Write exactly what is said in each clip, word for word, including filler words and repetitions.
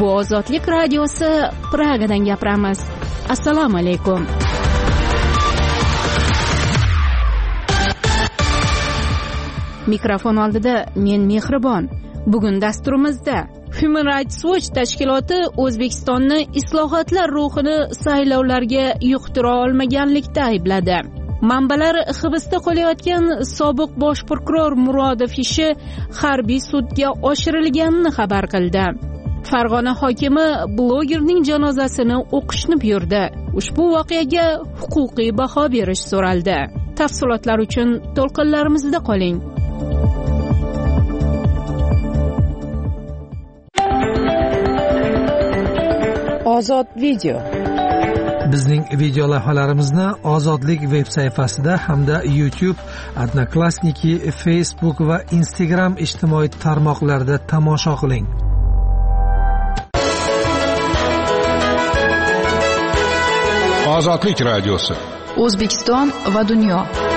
Bu Ozodlik radiosi, Pragadan gapiramiz. Assalomu alaykum. Mikrofon oldida men Mehribon. Bugun dasturimizda Human Rights Watch tashkiloti O'zbekistonni islohotlar ruhini saylovlarga yuqtira olmaganlikda aybladi. Manbalar hibsda qolayotgan sobiq bosh prokuror Murodov ishi harbiy sudga oshirilganini xabar qildi. Farg'ona hokimi blogerning janozasini o'qishni buyurdi. Ushbu voqeaga huquqiy baho berish so'raldi. Tafsilotlar uchun to'lqinlarimizda qoling. Ozod video. Bizning video lavhalarimizni Ozodlik veb sayfasida hamda YouTube, Odnoklassniki, Facebook va Instagram ijtimoiy tarmoqlarida tomosha qiling. Ozodlik radiosi. O'zbekiston va dunyo.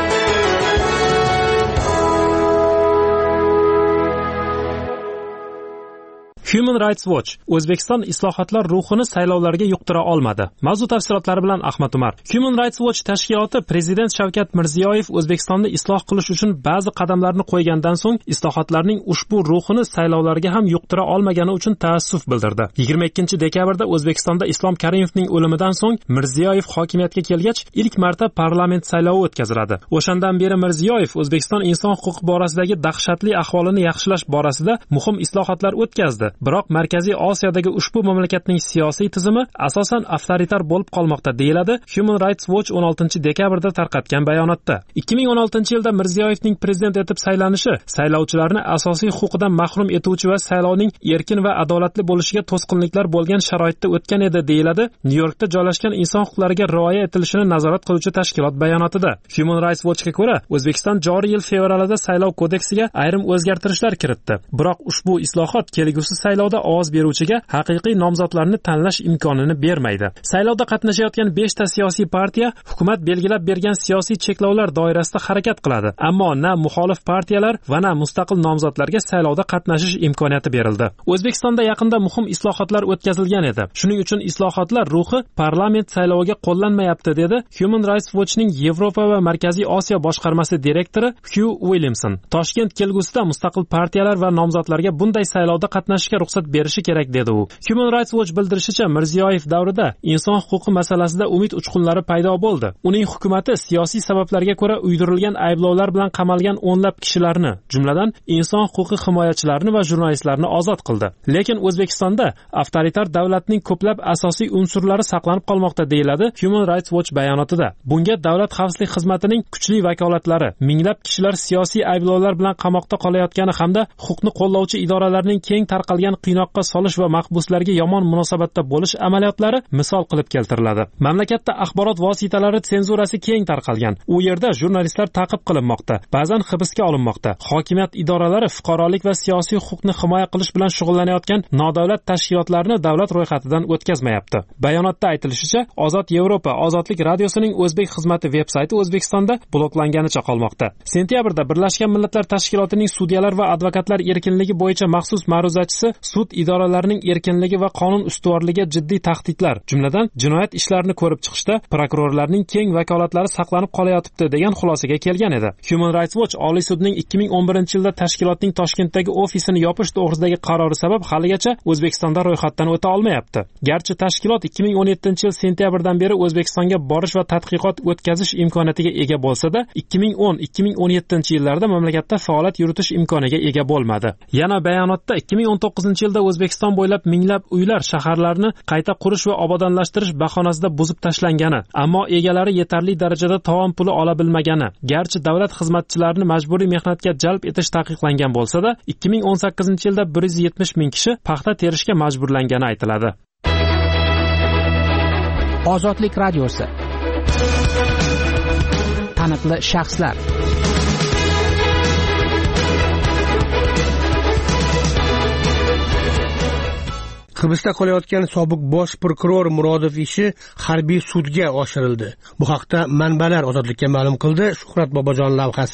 Human Rights Watch O'zbekiston islohotlar ruhini saylovlarga yuqtira olmadi. Mavzu tafsilotlari bilan Ahmad Umar. Human Rights Watch tashkiloti Prezident Shavkat Mirziyoyev O'zbekistonni isloh qilish uchun ba'zi qadamlarni qo'ygandan so'ng islohotlarning ushbu ruhini saylovlarga ham yuqtira olmagani uchun taassuf bildirdi. yigirma ikkinchi dekabrda O'zbekistonda Islom Karimovning o'limidan so'ng Mirziyoyev hokimiyatga kelgach, ilk marta parlament saylovi o'tkaziladi. O'shandan beri Mirziyoyev O'zbekiston inson huquqi borasidagi dahshatli ahvolini yaxshilash borasida muhim islohotlar o'tkazdi. Biroq Markaziy Osiyodagi ushbu mamlakatning siyosiy tizimi asosan avtoritar bo'lib qolmoqda, deyiladi Human Rights Watch o'n oltinchi dekabrda tarqatgan bayonotda. ikki ming o'n oltinchi yilda Mirziyoyevning prezident etib saylanishi saylovchilarni asosiy huquqidan mahrum etuvchi va saylovning erkin va adolatli bo'lishiga to'sqinliklar bo'lgan sharoitda o'tgan edi, deyiladi Nyu-Yorkda joylashgan inson huquqlariga rioya etilishini nazorat qiluvchi tashkilot bayonotida. Human Rights Watchga ko'ra, O'zbekiston joriy yil fevralida saylov kodeksiga ayrim o'zgartirishlar kiritdi. Biroq ushbu islohot kelgusi saylovda ovoz beruvchiga haqiqiy nomzodlarni tanlash imkonini bermaydi. Saylovda qatnashayotgan besh ta siyosiy partiya hukumat belgilab bergan siyosiy cheklovlar doirasida harakat qiladi, ammo na muxolif partiyalar va na mustaqil nomzodlarga saylovda qatnashish imkoniyati berildi. O'zbekistonda yaqinda muhim islohotlar o'tkazilgan edi. Shuning uchun islohotlar ruhi parlament sayloviga qo'llanmayapti, dedi Human Rights Watchning Yevropa va Markaziy Osiyo boshqarmasi direktori Hugh Williamson. Toshkent kelgusida mustaqil partiyalar va nomzodlarga bunday saylovda qatnashishga ruxsat berishi kerak, dedi u. Human Rights Watch bildirishicha, Mirziyoyev davrida inson huquqi masalasida umid uchqunlari paydo bo'ldi. Uning hukumatı siyosiy sabablarga ko'ra uydirilgan ayblovlar bilan qamalgan o'nlab kishilarni, jumladan inson huquqi himoyachilarini va jurnalistlarni ozod qildi. Lekin O'zbekistonda avtoritar davlatning ko'plab asosiy unsurlari saqlanib qolmoqda, deyiladi Human Rights Watch bayonotida. Bunga davlat xavfsizlik xizmatining kuchli vakolatlari, minglab kishilar siyosiy ayblovlar bilan qamoqda qolayotgani hamda huquqni qo'llovchi idoralarning keng tarqalgan qiynoqqa solish va mahbuslarga yomon munosabatda bo'lish amaliyotlari misol qilib keltiriladi. Mamlakatda axborot vositalari senzurasi keng tarqalgan. U yerda jurnalistlar ta'qib qilinmoqda, ba'zan hibsga olinmoqda. Hokimiyat idoralari fuqarolik va siyosiy huquqni himoya qilish bilan shug'ullanayotgan nodavlat tashkilotlarni davlat ro'yxatidan o'tkazmayapti. Bayonotda aytilishicha, Ozod Yevropa Ozodlik radiosining o'zbek xizmati veb-sayti O'zbekistonda bloklanganicha qolmoqda. Sentyabrda Birlashgan Millatlar Tashkilotining sudyalar va advokatlar erkinligi bo'yicha maxsus ma'ruzachisi sud idoralarining erkinligi va qonun ustuvorligiga jiddiy tahdidlar, jumladan jinoyat ishlarini ko'rib chiqishda prokurorlarning keng vakolatlari saqlanib qolayotibdi, degan xulosaga kelgan edi. Human Rights Watch Oliy sudning ikki ming o'n birinchi yilda tashkilotning Toshkentdagi ofisini yopish to'g'risidagi qarori sabab haligacha O'zbekistonda ro'yxatdan o'ta olmayapti. Garchi tashkilot ikki ming o'n yettinchi yil sentyabrdan beri O'zbekistonga borish va tadqiqot o'tkazish imkoniyatiga ega bo'lsa-da, ikki ming o'n ikki ming o'n yettinchi yillarda mamlakatda faoliyat yuritish imkoniga ega bo'lmadi. Yana bayonotda ikki ming o'n to'qqizinchi yilda O'zbekiston bo'ylab minglab uylar, shaharlarni qayta qurish va obodonlashtirish bahonasida buzib tashlangani, ammo egalari yetarli darajada tovon puli ola bilmagani, garchi davlat xizmatchilarini majburiy mehnatga jalb etish taqiqlangan bo'lsa-da, ikki ming o'n sakkizinchi yilda bir yuz yetmish ming kishi paxta terishga majburlangani aytiladi. Ozodlik radiosi. Taniqli shaxslar. Hibsda qolayotgan sobiq bosh prokuror Murodov ishi harbiy sudga oshirildi. Bu haqda manbalar Ozodlikka ma'lum qildi Shuhrat Bobojon lavhasi.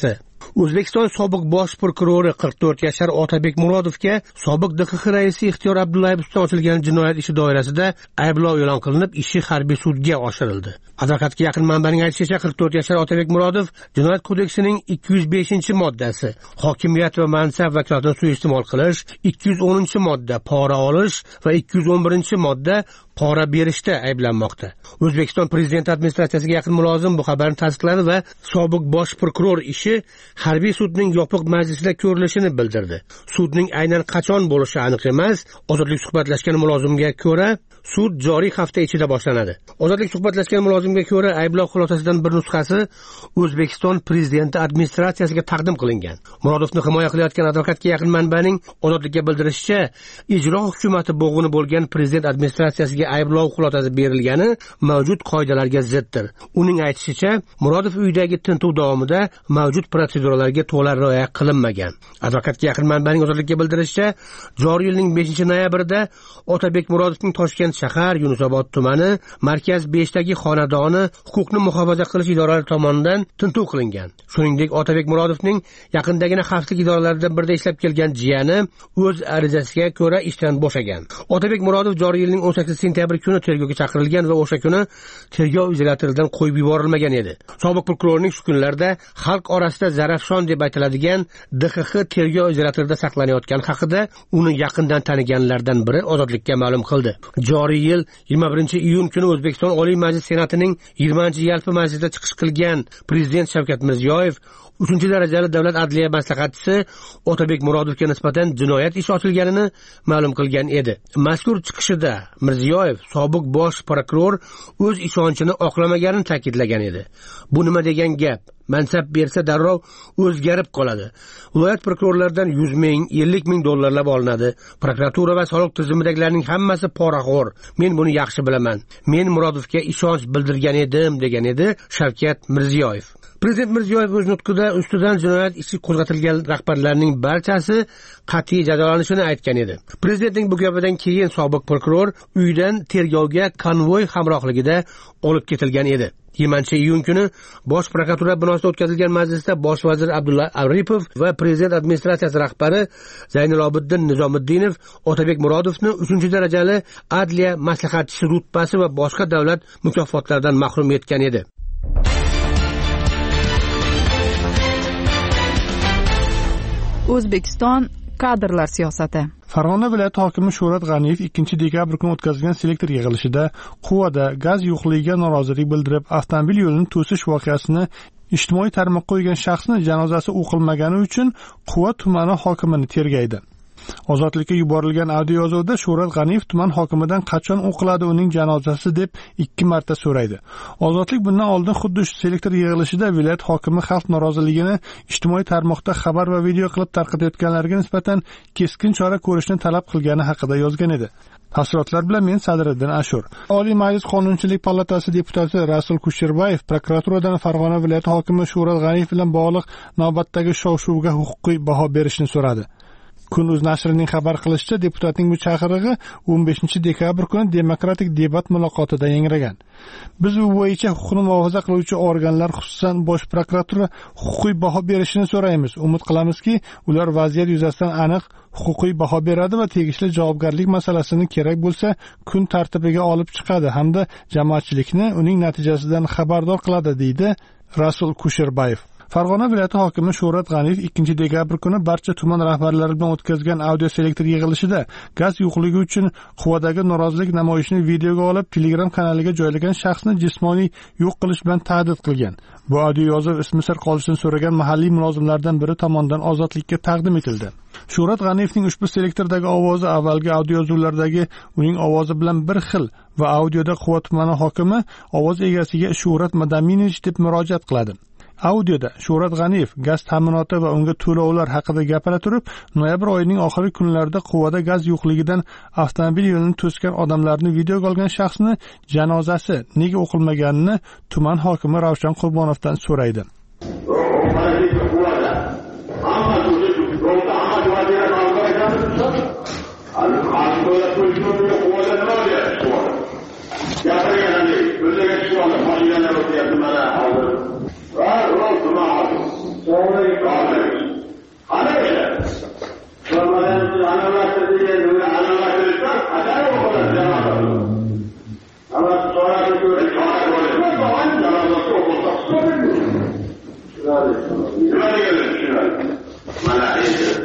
O'zbekiston sobiq bosh prokurori qirq to'rt yashar Otabek Murodovga sobiq D X X raisi Ixtiyor Abdullayev ustidan ochilgan jinoyat ishi doirasida ayblov e'lon qilinib, ishi harbiy sudga oshirildi. Advokatga yaqin manbaning aytishicha, qirq to'rt yashar Otabek Murodov Jinoyat kodeksining ikki yuz beshinchi moddasi hokimiyat va mansab vakolatini suiiste'mol qilish, ikki yuz o'ninchi modda pora olish va ikki yuz o'n birinchi modda pora berishda ayblanmoqda. O'zbekiston Prezidenti administratsiyasiga yaqin mulozim bu xabarni tasdiqladi va sobiq bosh prokuror ishi harbiy sudning yopiq majlisida ko'rilishini bildirdi. Sudning aynan qachon bo'lishi aniq emas. Ozodlik suhbatlashgan mulozimga ko'ra, sud joriy hafta ichida boshlanadi. Ozodlik suhbatlashgan mulozimga ko'ra, ayblov xulosasidan bir nusxasi O'zbekiston Prezidenti administratsiyasiga taqdim qilingan. Murodovni himoya qilayotgan advokatga yaqin manbaning Ozodlikka bildirishicha, ijro hukumati bo'g'ini bo'lgan prezident administratsiyasiga ayblov xulosasi berilgani mavjud qoidalarga ziddir. Uning aytishicha, Murodov uyidagi tintuv davomida mavjud proseduralarga to'la rioya qilinmagan. Advokatga yaqin manbaning Ozodlikka bildirishicha, joriy yilning beshinchi noyabrida Otabek Murodovning Toshkent shahar Yunusobod tumani Markaz beshdagi xonadoni huquqni muhofaza qilish idoralari tomonidan tintuv qilingan. Shuningdek, Otabek Murodovning yaqindagina xavfsizlik idoralaridan birida ishlab kelgan jiyani o'z arizasiga ko'ra ishdan bo'shagan. Otabek Murodov joriy yilning o'n sakkizinchi sentyabr kuni tergovga chaqirilgan va o'sha kuni tergov izolyatoridan qo'yib yuborilmagan edi. Sobiq prokurorning shu kunlarda xalq orasida Zarafshon deb aytiladigan D X X tergov izolyatorida saqlanayotgani haqida uni yaqindan taniganlardan biri Ozodlikka ma'lum qildi. Joriy yil yigirma birinchi iyun kuni O'zbekiston Oliy Majlis Senatining yigirmanchi yalpi majlisida chiqish qilgan Prezident Shavkat Mirziyoyev uchinchi darajali davlat adliya maslahatchisi Otabek Murodovga nisbatan jinoyat ishi ochilganini ma'lum qilgan edi. Mazkur chiqishida Mirziyoyev sobiq bosh prokuror o'z ishonchini oqlamaganini ta'kidlagan edi. Bu nima degan gap? Mansab bersa darrov o'zgarib qoladi. Viloyat prokurorlaridan yuz ming, ellik ming dollarlab olinadi. Prokuratura va soliq tizimidagilarning hammasi poraxo'r. Men buni yaxshi bilaman. Men Murodovga ishonch bildirgan edim, degan edi Shavkat Mirziyoyev. Prezident Mirziyoyev o'z nutqida ustidan jinoyat ishi qo'zg'atilgan rahbarlarning barchasi qat'iy jazolanishini aytgan edi. Prezidentning bu gapidan keyin sobiq prokuror uydan tergovga konvoy hamrohligida olib ketilgan edi. yigirmanchi iyun kuni Bosh prokuratura binosida o'tkazilgan majlisda bosh vazir Abdulla Aripov va prezident administratsiyasi rahbari Zaynilobiddin Nizomiddinov Otabek Murodovni uchinchi darajali adliya maslahatchisi rutbasi va boshqa davlat mukofotlaridan mahrum etgan edi. O'zbekiston kadrlar siyosati. Farg'ona viloyati hokimi Shuhrat G'aniyev ikkinchi dekabr kuni o'tkazilgan selektor yig'ilishida Quvada gaz yo'qligiga norozilik bildirib, avtomobil yo'lini to'sish voqeasini ijtimoiy tarmoqqa qo'ygan shaxsni janozasi o'qilmagani uchun Quva tumani hokimini tergaydi. Ozodlikka yuborilgan audio yozuvda Shuhrat G'aniyev tuman hokimidan qachon o'qiladi uning janozasi deb ikki marta so'raydi. Ozodlik bundan oldin xuddi shu selektor yig'ilishida viloyat hokimi xalq noroziligini ijtimoiy tarmoqda xabar va video qilib tarqatayotganlarga nisbatan keskin chora ko'rishni talab qilgani haqida yozgan edi. Tafsilotlar bilan men Sadriddin Ashur. Oliy Majlis Qonunchilik palatasi deputati Rasul Kusherbayev prokuraturadan Farg'ona viloyati hokimi Shuhrat G'aniyev bilan bog'liq navbatdagi shov-shuvga huquqiy baho berishni so'radi. Kun.uz nashrining xabar qilishicha, deputatning bu chaqirig'i o'n beshinchi dekabr kuni demokratik debat muloqotida yangragan. Biz bu bo'yicha huquqni muhofaza qiluvchi organlar, xususan Bosh prokuratura huquqiy baho berishini so'raymiz. Umid qilamizki, ular vaziyat yuzasidan aniq huquqiy baho beradi va tegishli javobgarlik masalasini kerak bo'lsa kun tartibiga olib chiqadi hamda jamoatchilikni uning natijasidan xabardor qiladi, deydi Rasul Kusherbayev. Farg'ona viloyati hokimi Shuhrat G'aniyev ikkinchi dekabr kuni barcha tuman rahbarlari bilan o'tkazgan audio selektor yig'ilishida gaz yo'qligi uchun Quvadagi norozilik namoyishini videoga olib Telegram kanaliga joylagan shaxsni jismoniy yo'q qilish bilan tahdid qilgan. Bu audio yozuv ismi sir qolishini so'ragan mahalliy mulozimlardan biri tomonidan Ozodlikka taqdim etildi. Shuhrat G'aniyevning ushbu selektordagi ovozi avvalgi audio yozuvlardagi uning ovozi bilan bir xil va audioda Quva tumani hokimi ovoz egasiga Shuhrat Madaminovich deb murojaat qiladi. Audioda Shuhrat G'aniyev gaz ta'minoti va unga to'lovlar haqida gapira turib, noyabr oyining oxirgi kunlarida Quvada gaz yo'qligidan avtomobil yo'lini to'sgan odamlarni videoga olgan shaxsni janozasi nega o'qilmaganini tuman hokimi Ravshan Qurbonovdan so'raydi. Sorry,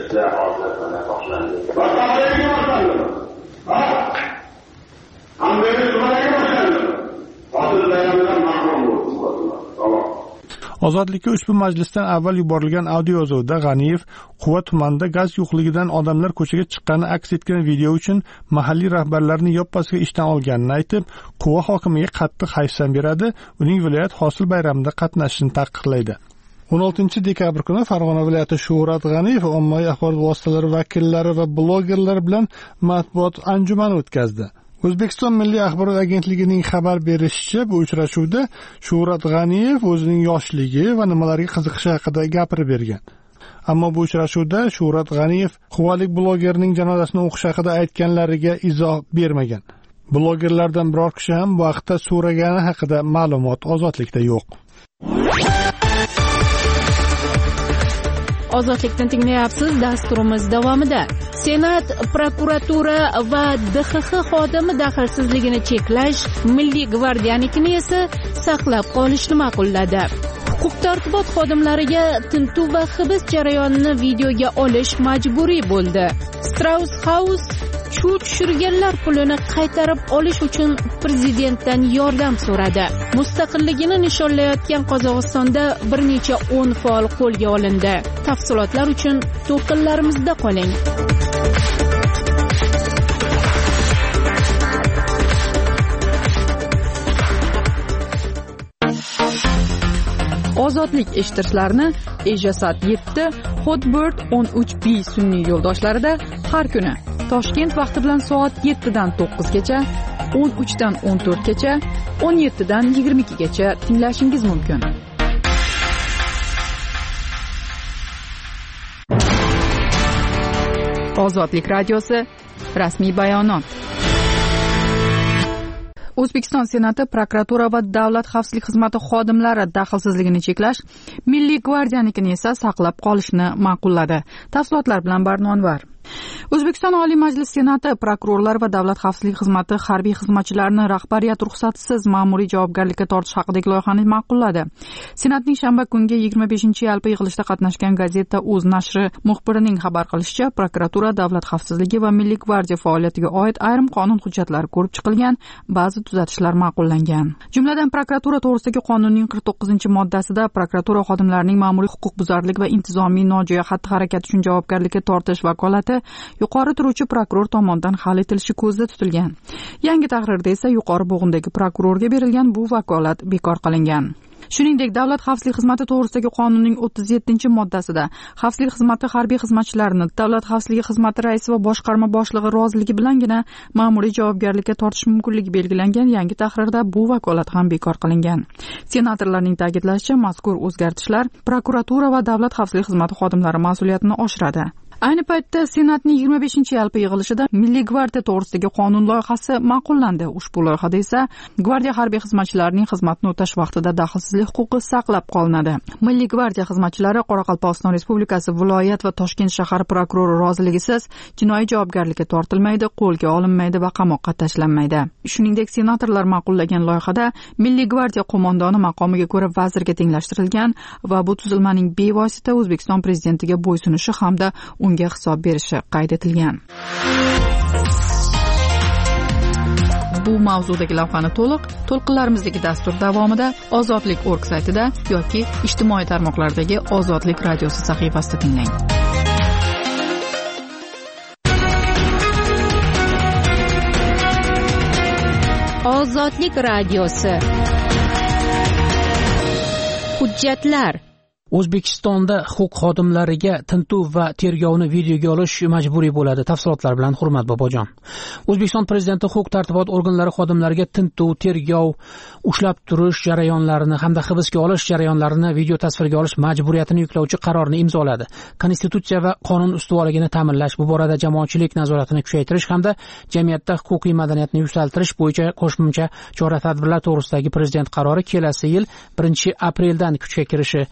Bizda hozir mana boshlandi. Boshlandi. Ha? Hamdani sumaga boshlandi. Hozir bayramdan mahrum bo'ldim. Tamam. Ozodlikka ushbu majlisdan avval yuborilgan audio yozuvda G'aniyev Quva tumanida gaz yo'qligidan odamlar ko'chaga chiqqani aks etgan video uchun mahalliy rahbarlarni yoppasiga ishdan olganini aytib, Quva hokimiga qattiq hayfsan beradi, uning viloyat hosil bayramida qatnashishini taqiqlaydi. o'n oltinchi dekabr kuni Farg'ona viloyati Shuhrat G'aniyev ommaviy axborot vositalari vakillari va blogerlar bilan matbuot anjumani o'tkazdi. O'zbekiston Milliy axborot agentligining xabar berishicha, bu uchrashuvda Shuhrat G'aniyev o'zining yoshligi va nimalarga qiziqishi haqida gapirib bergan. Ammo bu uchrashuvda Shuhrat G'aniyev quvalik blogerning janozasini o'qish haqida aytganlariga izoh bermagan. Blogerlardan biror kishi ham bu vaqtda so'ragani haqida ma'lumot Ozodlikda yo'q. Ozodlikni tinglayapsiz. Dasturimiz davomida Senat, prokuratura va D X X xodimi daxlsizligini cheklash, Milliy gvardiyanikini esa saqlab qolishni ma'qulladi. Huquq-tartibot xodimlariga tintuv va hibs jarayonini videoga olish majburiy bo'ldi. Strauss House chuv tushirganlar pulini qaytarib olish uchun prezidentdan yordam so'radi. Mustaqilligini nishonlayotgan Qozog'istonda bir necha o'n faol qo'lga olindi. Tafsilotlar uchun to'lqinlarimizda qoling. Ozodlik eshittirishlarni Ejasat yetti, Hotbird o'n uch B sun'iy yo'ldoshlarida har kuni Toshkent vaqti bilan soat yettidan to'qqizgacha, o'n uchdan o'n to'rtgacha, o'n yettidan yigirma ikkigacha tinglashingiz mumkin. Ozodlik radiosi rasmiy bayonot. O'zbekiston Senati prokuratura va davlat xavfsizlik xizmati xodimlari daxlsizligini cheklash, Milliy gvardiyanikini esa saqlab qolishni ma'qulladi. Tafsilotlar bilan Barnonvar. O'zbekiston Oliy Majlis Senati prokurorlar va davlat xavfsizlik xizmati harbiy xizmatchilarini rahbariyat ruxsatisiz ma'muriy javobgarlikka tortish haqidagi loyihani ma'qulladi. Senatning shanba kungi yigirma beshinchi yalpi yig'ilishida qatnashgan gazeta O'z nashri muxbirining xabar qilishicha, prokuratura, davlat xavfsizligi va Milliy gvardiya faoliyatiga oid ayrim qonun hujjatlari ko'rib chiqilgan, ba'zi tuzatishlar ma'qullangan. Jumladan, prokuratura to'g'risidagi qonunning qirq to'qqizinchi moddasida prokuratura xodimlarining ma'muriy huquqbuzarlik va intizomiy nojo'ya xatti-harakat uchun javobgarlikka tortish vakolati yuqori turuvchi prokuror tomonidan hal etilishi ko'zda tutilgan. Yangi tahrirda esa yuqori bo'g'indagi prokurorga berilgan bu vakolat bekor qilingan. Shuningdek, davlat xavfsizlik xizmati to'g'risidagi qonunning o'ttiz yettinchi moddasida xavfsizlik xizmati harbiy xizmatchilarini davlat xavfsizligi xizmati raisi va boshqarma boshlig'i roziligi bilangina ma'muriy javobgarlikka tortish mumkinligi belgilangan. Yangi tahrirda bu vakolat ham bekor qilingan. Senatorlarning ta'kidlashicha, mazkur o'zgartishlar prokuratura va davlat xavfsizlik xizmati xodimlari mas'uliyatini oshiradi. Ayni paytda Senatning yigirma beshinchi yalpi yig'ilishida Milliy gvardiya to'g'risidagi qonun loyihasi ma'qullandi. Ushbu loyihada esa gvardiya harbiy xizmatchilarining xizmatni o'tash vaqtida daxlsizlik huquqi saqlab qolinadi. Milliy gvardiya xizmatchilari Qoraqalpog'iston Respublikasi viloyat va Toshkent shahar prokurori roziligisiz jinoiy javobgarlikka tortilmaydi, qo'lga olinmaydi va qamoqqa tashlanmaydi. Shuningdek, senatorlar ma'qullagan loyihada Milliy gvardiya qo'mondoni maqomiga ko'ra vazirga tenglashtirilgan va bu tuzilmaning bevosita O'zbekiston prezidentiga bo'ysunishi hamda unga hisob berishi qayd etilgan. Bu mavzudagi lavhani to'liq to'lqinlarimizdagi dastur davomida ozodlik org saytida yoki ijtimoiy tarmoqlardagi Ozodlik radiosi sahifasida tinglang. Ozodlik radiosi. Hujjatlar. O'zbekistonda huquq xodimlariga tintuv va tergovni videoga olish majburiy bo'ladi. Tafsilotlar bilan Hurmat Bobojon. O'zbekiston prezidenti huquq tartibot organlari xodimlariga tintuv, tergov, ushlab turish jarayonlarini hamda hibsga olish jarayonlarini video tasvirga olish majburiyatini yuklovchi qarorni imzoladi. Konstitutsiya va qonun ustuvorligini ta'minlash, bu borada jamoatchilik nazoratini kuchaytirish hamda jamiyatda huquqiy madaniyatni yuksaltirish bo'yicha qo'shimcha chora-tadbirlar to'g'risidagi prezident qarori kelasi yil birinchi apreldan kuchga kirishi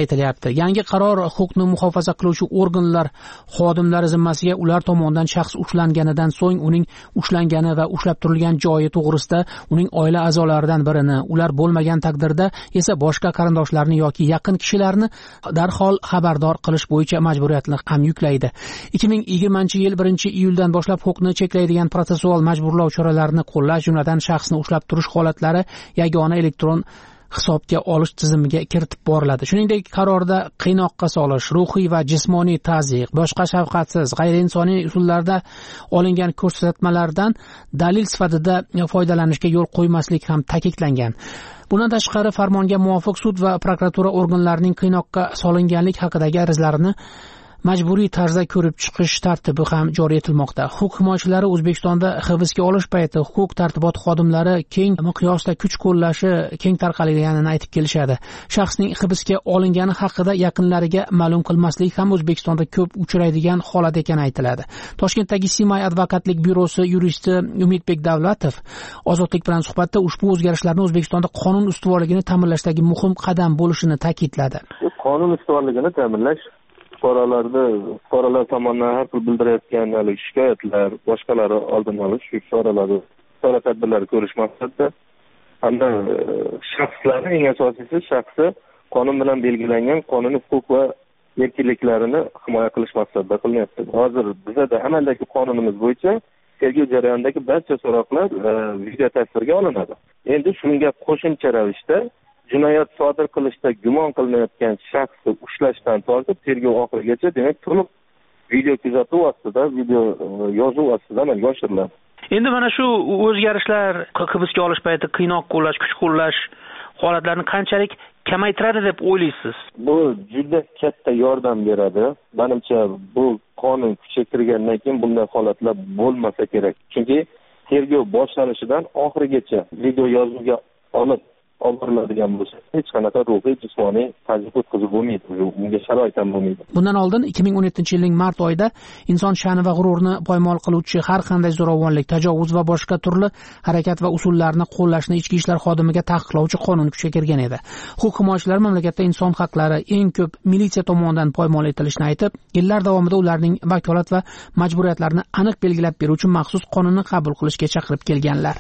aytilyapti. Yangi qaror huquqni muhofaza qiluvchi organlar xodimlari zimmasiga ular tomonidan shaxs ushlanganidan so'ng uning ushlangani va ushlab turilgan joyi to'g'risida uning oila a'zolaridan birini, ular bo'lmagan taqdirda esa boshqa qarindoshlarini yoki yaqin kishilarni darhol xabardor qilish bo'yicha majburiyatni ham yuklaydi. ikki ming yigirmanchi yil birinchi iyuldan boshlab huquqni cheklaydigan protsessual majburlov choralarini qo'llash, jumladan shaxsni ushlab turish holatlari yagona elektron hisobga olish tizimiga kiritib boriladi. Shuningdek, qarorda qiynoqqa solish, ruhiy va jismoniy tazyiq, boshqa shafqatsiz, g'ayriinsoniy usullarda olingan ko'rsatmalardan dalil sifatida foydalanishga yo'l qo'ymaslik ham ta'kidlangan. Bundan tashqari, farmonga muvofiq sud va prokuratura organlarining qiynoqqa solinganlik haqidagi arizlarini majburiy tarzda ko'rib chiqish tartibi ham joriy etilmoqda. Huquq himoyachilari O'zbekistonda hibsga olish payti huquq tartibot xodimlari keng miqyosda kuch qo'llashi keng tarqalganini aytib kelishadi. Shaxsning hibsga olingani haqida yaqinlariga ma'lum qilmaslik ham O'zbekistonda ko'p uchraydigan holat ekani aytiladi. Toshkentdagi Simay advokatlik byurosi yuristi Umidbek Davlatov Ozodlik bilan suhbatda ushbu o'zgarishlarni O'zbekistonda qonun ustuvorligini ta'minlashdagi muhim qadam bo'lishini ta'kidladi. Qonun ustuvorligini ta'minlash fuqarolarda fuqarolar tomonidan har xil bildirayotgan shikoyatlar, boshqalari oldini olish, shu fuqarolarni chora tadbirlari ko'rish maqsadida hamda shaxslarning eng asosiysi shaxsi qonun bilan belgilangan qonuniy huquq va erkinliklarini himoya qilish maqsadida qilinyapti. Hozir bizda amaldagi qonunimiz bo'yicha tergov jarayonidagi barcha so'roqlar video tasvirga olinadi. Endi shunga qo'shimcha ravishda jinoyat sodir qilishda gumon qilinayotgan shaxsni ushlashdan tortib tergov oxirigacha, demak, to'liq video kuzatuv ostida, video yozuv ostida amalga oshiriladi. Endi mana shu o'zgarishlar hibsga olish payti qiynoq qo'llash, kuch qo'llash holatlarini qanchalik kamaytiradi deb o'ylaysiz? Bu juda katta yordam beradi. Menimcha, bu qonun kuchga kirgandan keyin bunday holatlar bo'lmasa kerak. Chunki tergov boshlanishidan oxirigacha video yozuvga olib oldiriladigan bo'lsa, hech qanaqa ruhiy, jismoniy tazyiq o'tkazib bo'lmaydi, bunga sharoit ham bo'lmaydi. Bundan oldin ikki ming o'n yettinchi yilning mart oyida inson sha'ni va g'ururini poymol qiluvchi har qanday zo'ravonlik, tajovuz va boshqa turli harakat va usullarni qo'llashni ichki ishlar xodimiga taqiqlovchi qonun kuchga kirgan edi. Huquq himoyachilari mamlakatda inson haqlari eng ko'p militsiya tomonidan poymol etilishini aytib, yillar davomida ularning vakolat va majburiyatlarini aniq belgilab beruvchi maxsus qonunni qabul qilishga chaqirib kelganlar.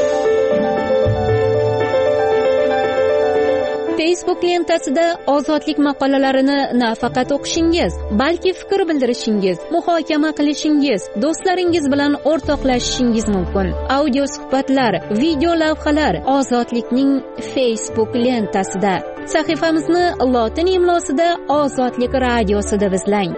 Facebook lentasida ozodlik maqolalarini nafaqat o'qishingiz, balki fikr bildirishingiz, muhokama qilishingiz, do'stlaringiz bilan o'rtoqlashishingiz mumkin. Audio suhbatlar, video lavhalar Ozodlikning Facebook lentasida. Sahifamizni lotin imlosida Ozodlik radiosida izlang.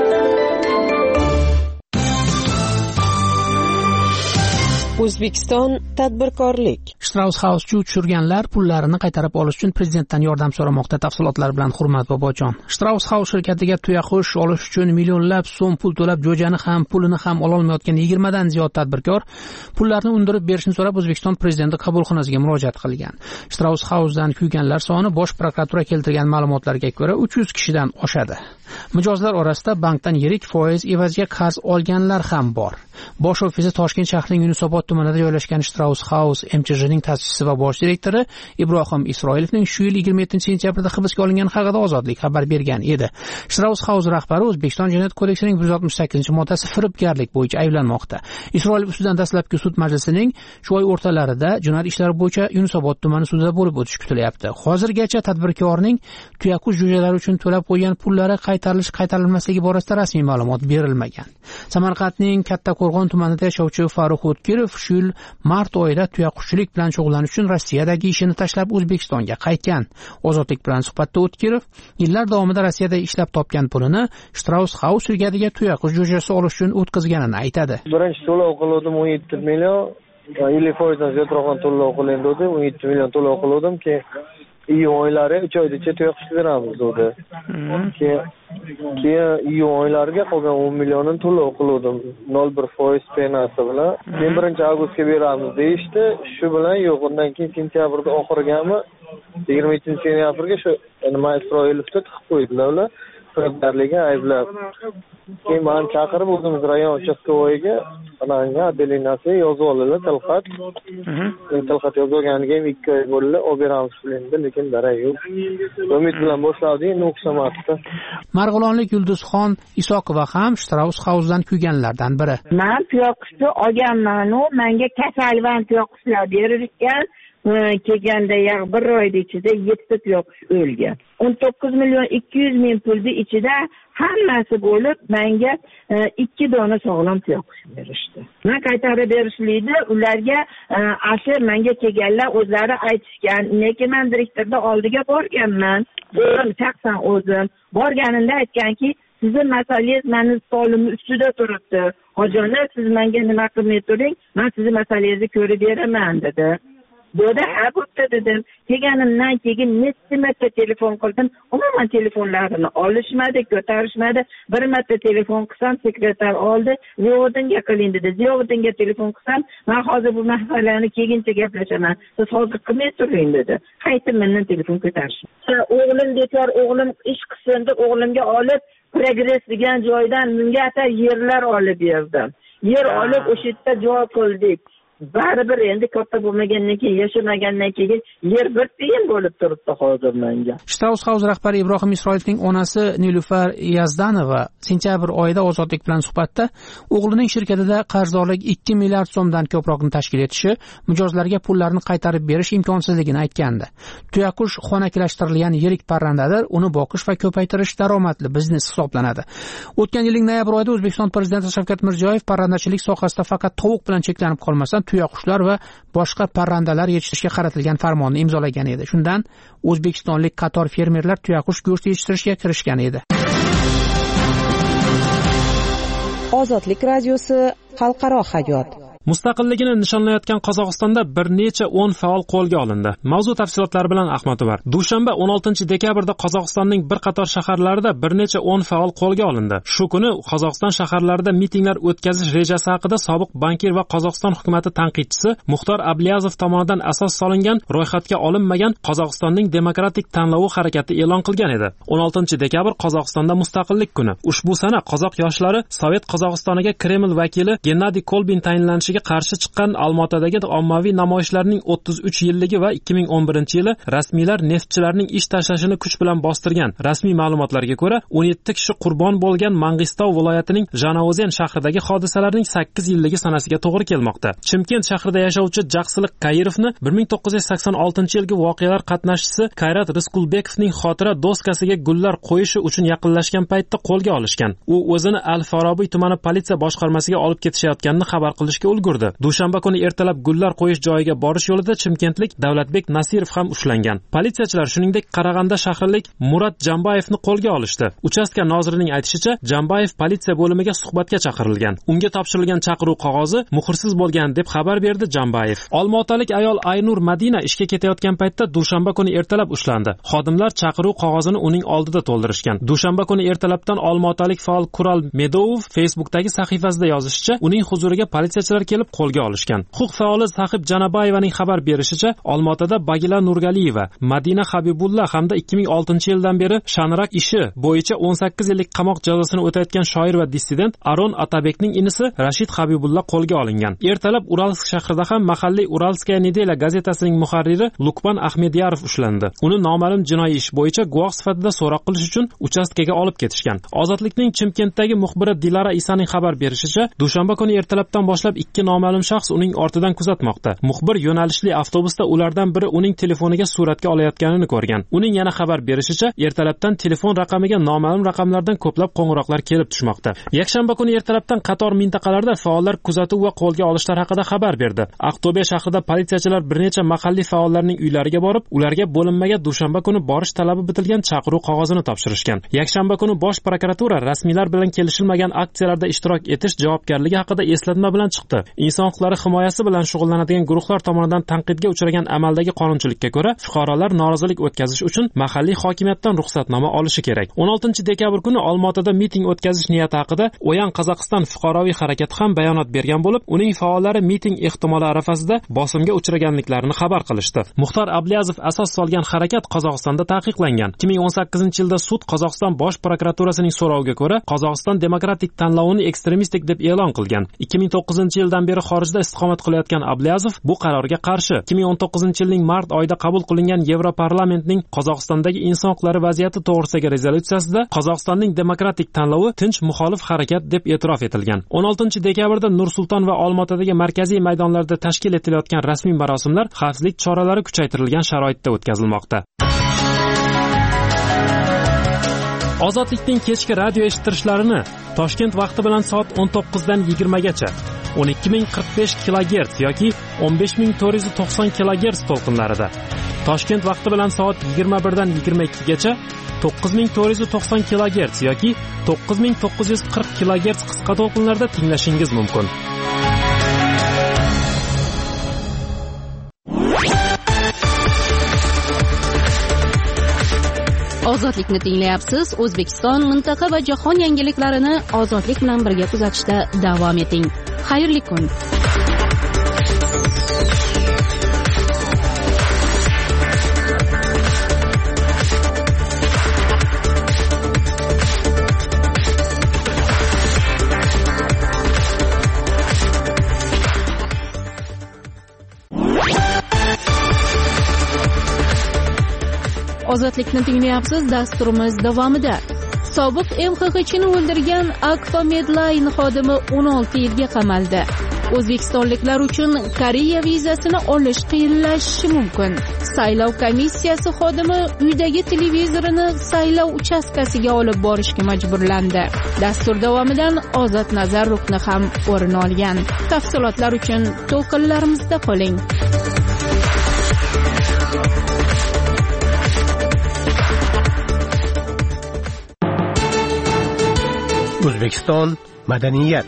O'zbekiston tadbirkorlik. Strauss House tushirganlar pullarini qaytarib olish uchun prezidentdan yordam so'ramoqda. Tafsilotlar bilan Hurmat Bobojon. Strauss House shirkatiga tuyaqush olish uchun millionlab so'm pul to'lab, jo'jani ham, pulini ham ola olmayotgan yigirma dan ziyod tadbirkor pullarni undirib berishni so'rab O'zbekiston prezidenti qabulxonasiga murojaat qilgan. Strauss House'dan kuyganlar soni Bosh prokuratura keltirgan ma'lumotlarga ko'ra uch yuz kishidan oshadi. Mijozlar orasida bankdan yirik foiz evaziga qarz olganlar ham bor. Bosh ofisi Toshkent shahrining Yunusobod tumanida joylashgan Strauss House M Ch Jning ta'sischisi va bosh direktori Ibrohim Isroilovning shu yil yigirma yettinchi sentyabrda hibsga olingani haqida Ozodlik xabar bergan edi. Strauss House rahbari O'zbekiston Jinoyat kodeksining bir yuz oltmish sakkizinchi moddasi firibgarlik bo'yicha ayblanmoqda. Isroilov ustidan dastlabki sud majlisining shu oy o'rtalarida jinoyat ishlari bo'yicha Yunusobod tumani sudida bo'lib o'tishi kutilyapti. Hozirgacha tadbirkorning tuyaqush jo'jalari uchun to'lab qo'ygan pullari qaytarilish qaytarilmasligi borasida rasmiy ma'lumot berilmagan. Samarqandning Kattaqo'rg'on tumanida yashovchi Farruh O'tkirov shu yil mart oyida tuyaqushchilik bilan shug'ullanish uchun Rossiyadagi ishini tashlab O'zbekistonga qaytgan. Ozodlik bilan suhbatda O'tkirov yillar davomida Rossiyada ishlab topgan pulini Strauss House shirkatiga tuyaqush jo'jasi olish uchun o'tkazganini aytadi. Birinchi to'lov qildim o'n yetti million, ellik foizdan ziyodroq to'lov qilindi, o'n yetti million to'lov qildim, keyin iyun oylari uch oygacha tuyaqush beramiz dedi. Keyin keyin iyun oylariga qolgan o'n millionni to'lov qildim, nol bir foiz penasi bilan. Keyin birinchi avgustga beramiz deyishdi. Shu bilan yo'q, undan keyin sentyabrda oxirigami yigirma yettinchi sentyabrga shu nima Isroilovni tiqib qo'ydilar ular. Firibgarlikka ayblab. Keyin meni chaqirib o'zimiz rayon uchastkovoyiga ananga adelinasi yozib oldilar tilxat. Tilxat yozib olganiga ham ikki oy bo'ldi, olib beramiz endi, lekin darak yo'q. Umid bilan boshladik, endi o'xshamasdi. Marg'ilonlik Yulduzxon Isokova ham Strauss House'dan kuyganlardan biri. Men tuyoqusni olganman, u menga kasalvan tuyoquslar berilgan. Kelganda ya bir oyda ichida yetti tuyoqush o'lgan. o'n to'qqiz million ikki yuz ming pulni ichida hammasi bo'lib menga ikki dona sog'lom tuyoqush berishdi. Men qaytarib berishlikda ularga asli menga kelganlar o'zlari aytishgan, lekin men direktorda oldiga borganman. O'zim shaxsan o'zim borganimda aytganki, sizning masalangiz meni stolimning ustida turibdi. Hojiona, siz menga nima qilmay turing, men sizning masalangizni ko'rib beraman dedi. Burada ha bo'pti dedim. Kelganimdan keyin necha marta telefon qildim. Umuman telefonlarini olishmadi, ko'tarishmadi. Bir marta telefon qilsam, sekretar oldi. Ziyovuddinga qiling dedi. Ziyovuddinga telefon qilsam, men hozir bu masalani keyincha gaplashaman. Siz hozir qilmay turing dedi. Qaytib mendan telefon ko'tarish. O'g'lim bekor, o'g'lim ish qilsin deb o'g'limga olib, progress degan joydan menga ata yerlar olib berdim. Yer olib o'sha yerda joy qildik. Baribir endi katta bo'lmagandan keyin, yashamagandan keyin yer bir tiyin bo'lib turibdi hozir menga. Strauss House rahbari Ibrohim Isroilovning onasi Nilufar Yazdanova sentyabr oyida Ozodlik bilan suhbatda o'g'lining shirkatida qarzdorlik ikki milliard so'mdan ko'proqni tashkil etishi, mijozlarga pullarni qaytarib berish imkonsizligini aytgandi. Tuyaqush xonakilashtirilgan yirik parrandadir, uni boqish va ko'paytirish daromadli biznes hisoblanadi. O'tgan yilning noyabr oyida O'zbekiston prezidenti Shavkat Mirziyoyev parrandachilik sohasida faqat tovuq bilan cheklanib qolmasdan tuyaqushlar va boshqa parrandalar yetishtirishga qaratilgan farmonni imzolagan edi. Shundan o'zbekistonlik qator fermerlar tuyaqush go'shti yetishtirishga kirishgan edi. Ozodlik radiosi xalqaro hayot. Mustaqilligini nishonlayotgan Qozog'istonda bir necha o'n faol qo'lga olindi. Mavzu tafsilotlari bilan Ahmad Uvar. Dushanba o'n oltinchi dekabrda Qozog'istonning bir qator shaharlarida bir necha o'n faol qo'lga olindi. Shu kuni Qozog'iston shaharlarida mitinglar o'tkazish rejasi haqida sobiq bankir va Qozog'iston hukumati tanqidchisi Muxtor Abliyazov tomonidan asos solingan ro'yxatga olinmagan Qozog'istonning demokratik tanlovi harakati e'lon qilgan edi. o'n oltinchi dekabr Qozog'istonda mustaqillik kuni. Ushbu sana qozoq yoshlari Sovet Qozog'istoniga Kreml vakili Gennadiy Kolbin tayinlanishiga qarshi chiqqan Olmaotadagi ommaviy namoyishlarning o'ttiz uch yilligi va ikki ming o'n birinchi yili rasmiylar neftchilarning ish tashlashini kuch bilan bostirgan. Rasmiy ma'lumotlarga ko'ra, o'n yetti kishi qurbon bo'lgan Mang'istov viloyatining Jano'zen shahridagi hodisalarning sakkiz yilligi sanasiga to'g'ri kelmoqda. Chimkent shahrida yashovchi Jaqsiliq Qayrovni bir ming to'qqiz yuz sakson oltinchi yilgi voqealar qatnashchisi Kayrat Riskulbekovning xotira doskasiga gullar qo'yishi uchun yaqinlashgan paytda qo'lga olishgan. U o'zini Al-Forobiy tumani politsiya boshqarmasiga olib ketishayotganini xabar qilishga ulgurdi. Dushanba kuni ertalab gullar qo'yish joyiga borish yo'lida chimkentlik Davlatbek Nasirov ham ushlangan. Politsiyachilar shuningdek Qarag'anda shahrlik Murat Jambayevni qo'lga olishdi. Uchastka nozirining aytishicha, Jambayev politsiya bo'limiga suhbatga chaqirilgan. Unga topshirilgan chaqiruv qog'ozi muhrsiz bo'lgan deb xabar berdi Jambayev. Olmaotalik ayol Aynur Madina ishga ketayotgan paytda dushanba kuni ertalab ushlandi. Xodimlar chaqiruv qog'ozini uning oldida to'ldirishgan. Dushanba kuni ertalabdan Olmaotalik faol Kural Medov Facebookdagi sahifasida yozishicha, uning huzuriga politsiyachilar kelib qo'lga olishgan. Huquq faoli Sahib Janabayevaning xabar berishicha, Olmaotada Bagila Nurgaliyeva, Madina Habibulla hamda ikki ming oltinchi yildan beri Shanrak ishi bo'yicha o'n sakkiz yillik qamoq jazosini o'tayotgan shoir va dissident Aron Atabekning inisi Rashid Habibulla qo'lga olingan. Ertalab Uralsk shahrida ham mahalliy Uralskaya Nedela gazetasining muharriri Lukman Ahmedyarov ushlandi. Uni noma'lum jinoiy ish bo'yicha guvoh sifatida so'roq qilish uchun uchastkaga olib ketishgan. Ozodlikning Chimkentdagi muxbiri Dilara Isaning xabar berishicha, dushanba kuni ertalabdan boshlab ikki noma'lum shaxs uning ortidan kuzatmoqda. Muxbir yo'nalishli avtobusda ulardan biri uning telefoniga suratga olayotganini ko'rgan. Uning yana xabar berishicha, ertalabdan telefon raqamiga noma'lum raqamlardan ko'plab qo'ng'iroqlar kelib tushmoqda. Yakshanba kuni ertalabdan qator mintaqalarda faollar kuzatuv va qo'lga olishlar haqida xabar berdi. Aqto'be shahrida politsiyachilar bir necha mahalliy faollarning uylariga borib, ularga bo'linmaga dushanba kuni borish talabi bitilgan chaqiruv qog'ozini topshirishgan. Yakshanba kuni bosh prokuratura rasmiylar bilan kelishilmagan aksiyalarda ishtirok etish javobgarligi haqida eslatma bilan chiqdi. Inson huquqlari himoyasi bilan shug'ullanadigan guruhlar tomonidan tanqidga uchragan amaldagi qonunchilikka ko'ra, fuqarolar norozilik o'tkazish uchun mahalliy hokimiyatdan ruxsatnoma olishi kerak. o'n oltinchi dekabr kuni Olmaotada miting o'tkazish niyati haqida O'yan Qozog'iston fuqaroviy harakati ham bayonot bergan bo'lib, uning faollari miting ehtimoli arafasida bosimga uchraganliklarini xabar qilishdi. Muxtor Abliyazov asos solgan harakat Qozog'istonda taqiqlangan. ikki ming o'n sakkizinchi yilda sud Qozog'iston bosh prokuraturasining so'roviga ko'ra Qozog'iston demokratik tanlovini ekstremistik deb e'lon qilgan. ikki ming to'qqizinchi yildan beri xorijda istiqomat qilayotgan Abliyazov bu qarorga qarshi ikki ming o'n to'qqizinchi yilning mart oyida qabul qilingan Yevroparlamentning Qozog'istondagi inson huquqlari vaziyati to'g'risidagi rezolyutsiyasida Qozog'istonning demokratik tanlovi tinch muxolif harakat deb e'tirof etilgan. o'n oltinchi dekabrda Nur-Sulton va Olmaotadagi markaziy maydonlarda tashkil etilayotgan rasmiy marosimlar xavfsizlik choralari kuchaytirilgan sharoitda o'tkazilmoqda. Ozodlikning kechki radio eshittirishlarini Toshkent vaqti bilan soat o'n to'qqizdan yigirmagacha o'n ikki ming qirq besh kilogerts yoki o'n besh ming to'rt yuz to'qson kilogerts to'lqinlarida, Toshkent vaqti bilan soat yigirma birdan yigirma ikkigacha to'qqiz ming to'rt yuz to'qson kilogerts yoki to'qqiz ming to'qqiz yuz qirq kilogerts qisqa to'lqinlarda tinglashingiz mumkin. Ozodlikni tinglayapsiz. O'zbekiston, mintaqa va jahon yangiliklarini ozodlik bilan birga kuzatishda davom eting. Xayrli kun. Ozodlikni tinglayapsiz. Dasturimiz davomida sobiq M X H chini o'ldirgan Akfa Medline xodimi o'n olti yilga qamaldi. O'zbekistonliklar uchun Koreya vizasini olish qiyinlashishi mumkin. Saylov komissiyasi xodimi uydagi televizorini saylov uchastkasiga olib borishga majburlandi. Dastur davomidan Ozod nazar rukni ham o'rin olgan. Tafsilotlar uchun to'lqinlarimizda qoling. O'zbekiston madaniyat.